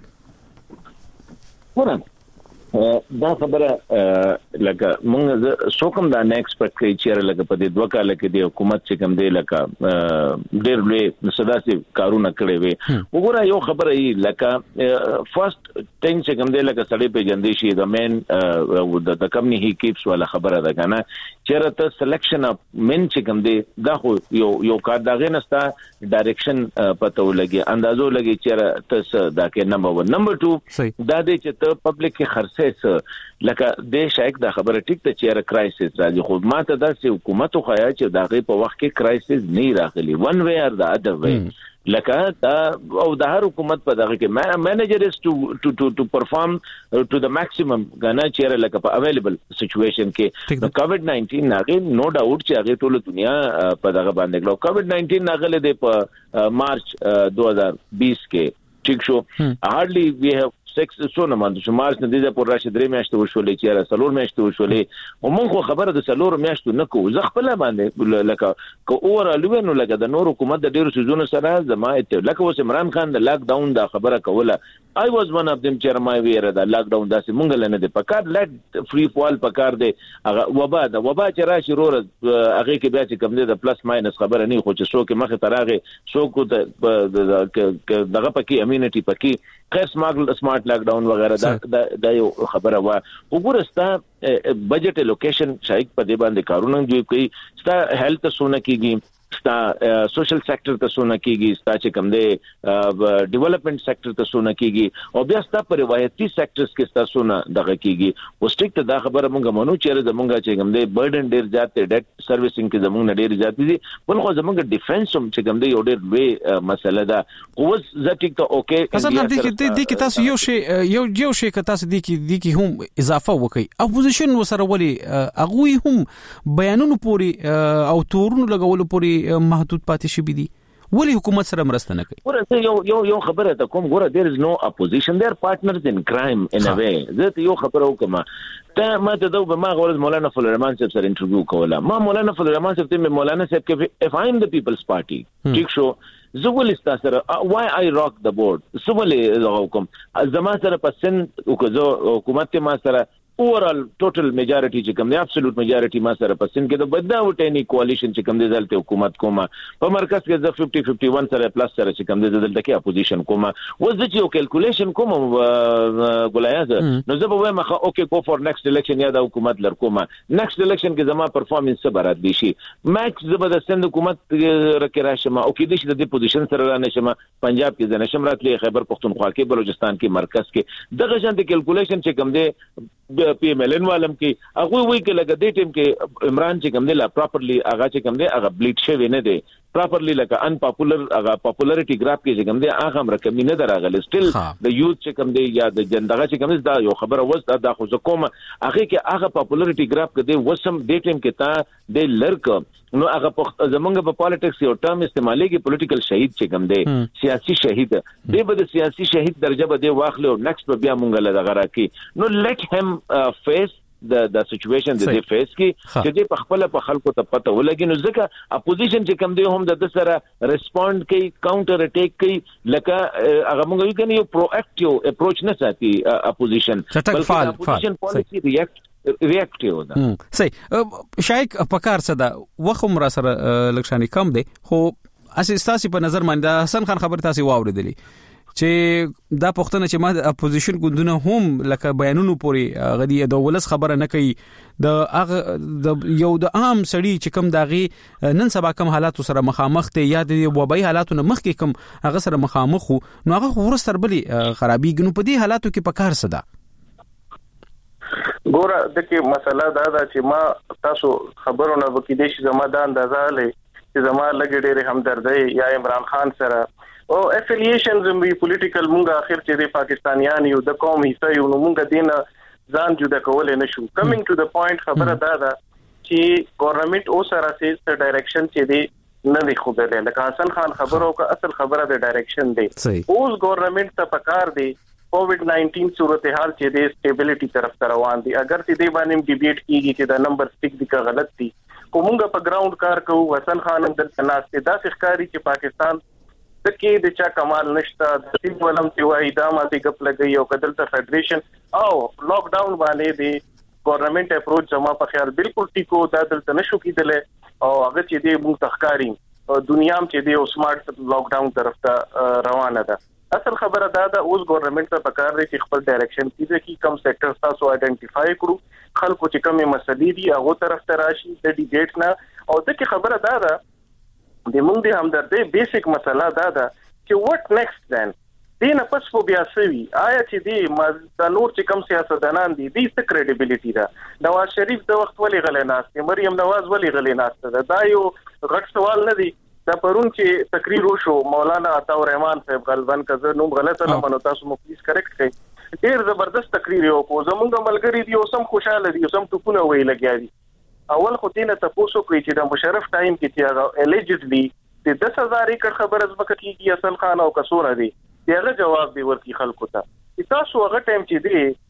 دا خبره لکه موږ څوکم دا نه ایکسپیکټ کوي چې لکه په دې 2 کال کې د حکومت چې کوم دی لکه ډېر لوی صداسي کارونه کړی وي وګوره یو خبره یې لکه فرست ټینګ چې کوم دی لکه سړی په جندې شي د مین د کمپنی هی کیپس ولا خبره ده کنه چې ته سلیکشن اف مین چې کوم دی دا خو یو کار دغه نستا ډایرکشن پته ولګي اندازو لګي چې ته دا کې نمبر 1 نمبر 2 دا دې چې ته پبلک کې خرڅ لکه د شایک دا خبره ټیک ته چیرې کرایسس راځي خو ماته دا چې حکومت خو یا چې دغه په وخت کې کرایسس نه راغلي ون وی اور د ادر وی لکه دا او د هر حکومت په دغه کې مینیجر از ټو پرفارم ټو د ماکسیمم غنا چیرې لکه په اویلیبل سچويشن کې د کووډ 19 ناغه نو ډاوټ چې هغه ټول دنیا په دغه باندې کړو کووډ 19 ناغله د په مارچ 2020 کې ټیک شو هارډلی وی هاف 6 سونه مانده چې مارچ نه د پور راشد درې میاشتې وشولې چې را سلور میاشتې وشولې او موږ خبره د سلور میاشتې نه کوو زه خپل باندې لکه کو اور الوینو لکه د نور حکومت د ډیرو سيزونو سره زما لکه اوس عمران خان د لاک ډاون دا خبره کوله I was one of them چې ما ویره دا لاک ډاون داسې مونږ لنه د پکار لټ فری فال پکار دی وبا چې راشي رور هغه کې بیا چې کوم دی د پلس ماینس خبره نه خو چې څوک مخه تراغه څوک دغه پکې امینټي پکې خیر سمارټ لاک ډاون وغیرہ دا یو خبره وا وګورستا بجټ الوکیشن شایک په دې باندې کارونه جوړ کوي ستا هیلث سونه کیږي ستا سوشل سیکټر ته سونه کیږي ستا چې کوم دی ډیولپمنٹ سیکټر ته سونه کیږي او بیا ستا په روایتي سیکټرز کې ستا سونه دغه کیږي او سټریکټ دا خبره مونږه مونږ چیرې زمونږه چې کوم دی برډن ډیر زیات دی ډیټ سروسینګ کې زمونږ ډیر زیات دي بل خو زمونږ ډیفنس هم چې کوم دی یو ډیر لوی مسله ده او ځکه ته اوکې اصل دې کې تاسو یو شی که تاسو دې کې هم اضافه وکړي اپوزیشن وسره ولي هغه هم بیانونو پوری او تورونو لګولو پوری محدود پاتې شي دي ولی حکومت سره مرسته نه کوي ګوره یو خبره ته کوم ګوره there is no opposition they are partners in crime in a way زه یو خبره وکم ته ما ته دوه ما غوړ مولانا فضل الرحمن صاحب سره انټرویو کوله ما مولانا فضل الرحمن صاحب ته مولانا صاحب کې if I am the people's party ٹھیک شو زول استاسره why I rock the board سوال حکم زما سره پسند وکړو حکومت ما سره overall total majority چې کوم دی absolute majority ما سره پسند کې د بداوت any coalition چې کوم دی دلته حکومت کومه په مرکز کې د 50-51 سره پلس سره چې کوم دی دلته کې اپوزیشن کومه وځي چې کیلکولیشن کوم ګولایاز نو زه به وایم اوکې go for next election یا د حکومت لر کومه next election کې زما پرفارمنس سبرات دي شي ماکس زبر سند حکومت رکه راشم او کې د شي د پوزیشن سره را نشم پنجاب کې د نشم راتلې خیبر پختونخوا کې بلوچستان کې مرکز کې دغه شان د کیلکولیشن چې کوم دی پی ایم ایل ان والم کې هغه وی کې لګا دې ټیم کې عمران چې کوم دی لا پراپرلی هغه چې کوم دی هغه بلیډ شوی نه دی پراپرلی لکه ان پاپولر هغه پاپولریټي ګراف کې چې کوم دی هغه هم رقم نه دراغلی سټیل د یوث چې کوم دی یا د جندغه چې کوم دی دا یو خبره وځه دا خو کوم هغه کې هغه پاپولریټي ګراف کې دی وسم دې ټیم کې تا د لړک نو هغه زمونږ په پالیټکس یو ټرم استعمالي کې پولیټیکل شهید چې کوم دی سیاسي شهید دی به د سیاسي شهید درجه به دی واخلو نیکسټ به بیا مونږ له دغه راکې نو لیټ هم فیس د سچويشن د دې فیس کې چې دې په خپل په خلکو ته پته ولګي نو ځکه اپوزیشن چې کوم دی هم د سره ریسپونډ کوي کاونټر اٹیک کوي لکه هغه موږ یو کنه یو پرواکټیو اپروچ نه ساتي اپوزیشن بلکې اپوزیشن پالیسی ریاکټیو ده صحیح شایک پکار څه ده وخت را سره لکشاني کم دی خو اساسي په نظر باندې حسن خان خبر تاسو واوریدلی چې دا پښتنه چې ما اپوزیشن ګوندونه هم لکه بیانونو پوری غدي د ولس خبره نه کوي د یو د عام سړی چې کم داغي نن سبا کم حالات سره مخامخ ته یا د وبای حالاتو نه مخکې کم هغه سره مخامخ نو هغه ورستر بلی خرابي ګنو په دې حالاتو کې پکار صدا ګوره دغه مسله دا ده چې ما تاسو خبرونه وکړي چې زما د اندازه لې چې زما لګې ډېر همدردی یا عمران خان سره او افیلیشنز وی پولیټیکل مونږه اخر چې د پاکستانیان یو د قوم حصہ یو مونږه دینه ځان جدا کول نه شو کمینګ ټو د پوینټ خبره دا ده چې ګورنمنت او سره سي ډایریکشن چې دی نه دی خو به لکه حسن خان خبرو کا اصل خبره د ډایریکشن دی اوس ګورنمنت ته پکار دی کووډ-19 صورتحال چې دی سټیبিলিټي طرف روان دي اگر چې دی باندې ډیبیټ کیږي چې دا نمبر سټیک دی کا غلط دي کومګه په ګراوند کار کوو حسن خان اندر تناسته دا ښکاری چې پاکستان تکي د چا کمال نشته د سیم ولم چې وای دا ماته کپ لګي او کدل ته فدریشن او لاک ډاون باندې دی ګورنمنت اپروچ زما په خیال بالکل ټیکو دا دلته نشو کیدله او هغه چې دی موږ تخکاری دنیا چې دی او سمارټ لاک ډاون طرف ته روانه ده اصل خبره دا ده اوس ګورنمنت ته پکار دی چې خپل ډایریکشن کیږي چې کم سېکټر تاسو آئیډنټیفای کړو خلکو چې کومه مسلې دي هغه طرف ته راشي د ډیبیټ نه او دغه خبره دا ده د موږ د همدردی بیسیک مسله دا ده چې وات نیکسټ دین دینه پس په بیا سوي آیا چې دی د نور چې کم سیاستدانان دي د کریډیبিলিټي ده نواز شریف د وخت ولې غلې ناشته مریم نواز ولې غلې ناشته دا یو غټ سوال نه دی دا پرون چې تقریر وشو مولانا عطا الرحمن صاحب غلبن کزه نوم غلط نه منو تاسو مو پلیز کریکټ کړئ ډیر زبردست تقریر یو کو زمونږ ملګری دی او سم خوشاله دي سم ټکونه وی لګیا دي اول خو دینه تاسو کوي چې د مشرف ټایم کې چې هغه الیجیډلی د 10000 ایکړ خبره زبکه کیږي اصل خان او کسوره دی دغه جواب دی ورکی خلکو ته تاسو هغه ټایم چې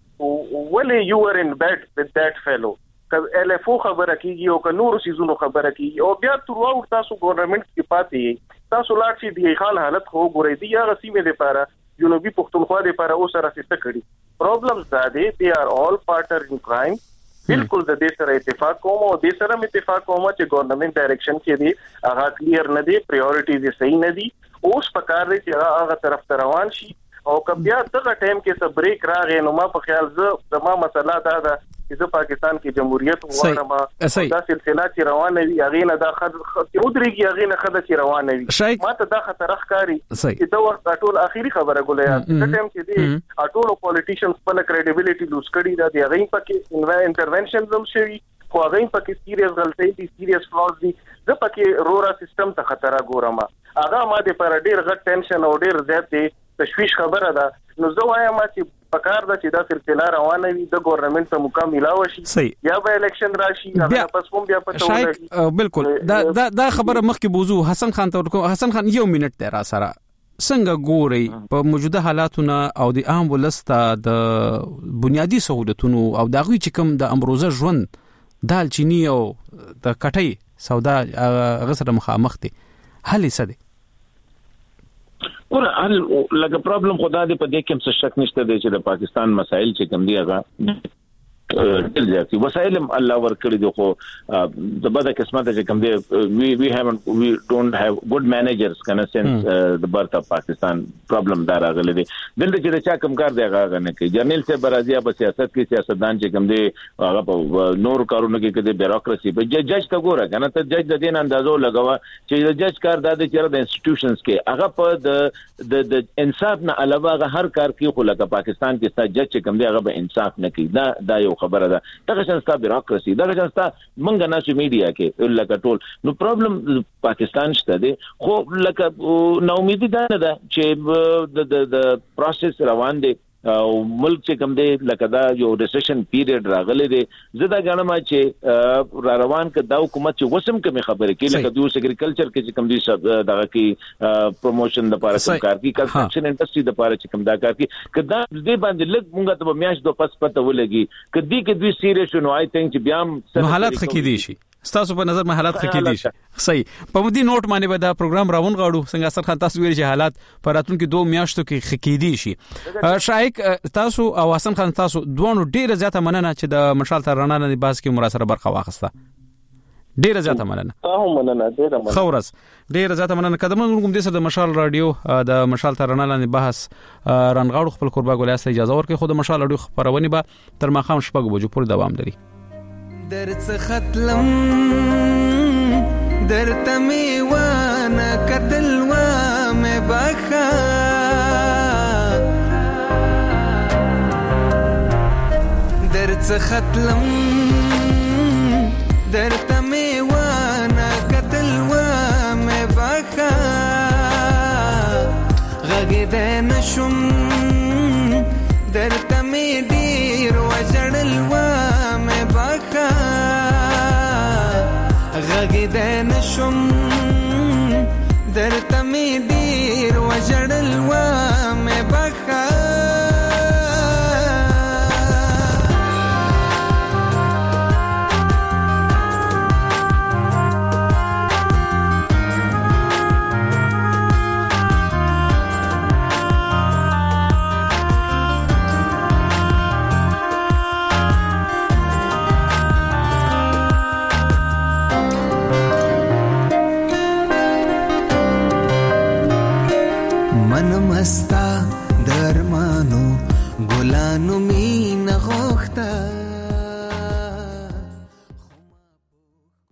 دی ولې یو ار ان بیډ وذ دټ فیلو ک ال اف او خبره کیږي او ک نور سيزونو خبره کیږي او بیا ترواو تاسو ګورنمنت کې پاتې تاسو لاړ شي دی خان حالت خو ګورې دی هغه سیمه لپاره جنوبي پښتونخوا لپاره او سره څه کړي پرابلمز دا دي they are all partners in crime بالکل د دې سره اتفاق کوم او د سره اتفاق کوم چې ګورنمنت ډایریکشن کې دی هغه کلیر نه دی پریورټیز یې صحیح نه دي اوس پکار دی چې هغه طرف ته روان شي او کبیا دغه ټایم کې څه بریک راغی نو ما په خیال زما مسله دا ده چې پاکستان کې جمهوریت وانه دا سلسله چې روانه وي هغه نه دا خدريږي هغه نه خدای چې روانه وي ما ته دا خطر ښکاری چې دا وخت ټول اخیری خبره ګولیا د ټایم کې دی ټول پولیټیشنز په کریډیبিলিټي لوس کړي دا دی هغه پکې انټرونشن زم شي خو هغه پکې سیریس غلطۍ دي سیریس فلاز دي د پکې رورا سیستم ته خطر ګورم هغه ما د پر ډیر غټ ټینشن او ډیر زیات دی تشویش خبره ده نو زه وایم چې پکار ده چې دا سلسله روانه وي د ګورنمنت ته مقام ملاوي شي یا به الیکشن راشي هغه پس کوم بیا پته ولګي بالکل دا خبره مخکې بوزو حسن خان ته ورکو حسن خان یو منټ تیر سره څنګه ګوري په موجوده حالاتونه او د عام ولسته د بنیادی سہولتونو او د غوي چې کوم د امروزه ژوند دال چینی او د کټي سودا غسر مخامخ دي حل یې څه دي ګوره هل لکه پرابلم خدا دې په دې کې څه شک نشته دی چې د پاکستان مسایل چې کوم دي هغه ډېر ځکه وسایل الله ورکړي دي خو د بده قسمت چې کوم دي we don't have good managers kind of sense the birth of Pakistan problem دار غلې دي دلته چې چا کوم کار دی هغه نه کوي جرنل سے برازیا په سیاست کې سیاستدان چې کوم دي هغه په نور کارونه کې کده بیوروکراسي په جج ته ګوره کنه ته جج د دین اندازو لګوا چې جج کار د چیرې د انسټیټیوشنز کې هغه په د انصاف نه علاوه هغه هر کار کې خو لکه پاکستان کې ستا جج چې کوم دی هغه به انصاف نه کوي دا یو خبره ده دغه شانستا بیوروکراسي دغه شانستا مونږ نه چې میډیا کې لکه ټول نو پرابلم پاکستان شته دي خو لکه نو امیدي ده نه ده چې د پروسس روان دي او ملک چې کوم دی لکه دا یو ریسیشن پیریډ راغلی دی زدا غنما چې را روان ک دا حکومت چې وسم کوم خبره کې لکه دوی اګریکلچر کې چې کوم دی دغه کې پروموشن د لپاره کار کوي کنسټرکشن انډستری د لپاره چې کوم دا کار کوي کدا دې باندې لږ مونږ ته میاش دو پس پته ولګي کدی کې دوی سیریس نو آی تھنک چې بیا حالات خکې دي شي ستاسو په نظر حالات خکې دي شي صحیح په مودي نوٹ باندې به دا پروګرام راون غاړو څنګه اثر خان تاسو ویل چې حالات په راتلونکو 2 میاشتو کې خکې دي شي شایق تاسو او حسن خان تاسو دوه ډیره زیاته مننه چې د مشال ترانه نه باز کې مراسله برخه واخسته ډیره زیاته مننه خورس ډیره زیاته مننه قدمن کوم د سره د مشال رادیو د مشال ترانه لاندې بحث رنغاړو خپل قربا ګولیا سره اجازه ورکړي خو د مشال رادیو خبرونه به تر ماخام شپږ بجو پورې دوام لري درڅ ختلم درته میوانه کتل و مې بخا درڅ ختلم درته می وانه قتل و می بخا غږ د نشم درته می ډیر وجړل و می بخا غږ د نشم درته می ډیر وجړل و می بخا من مستا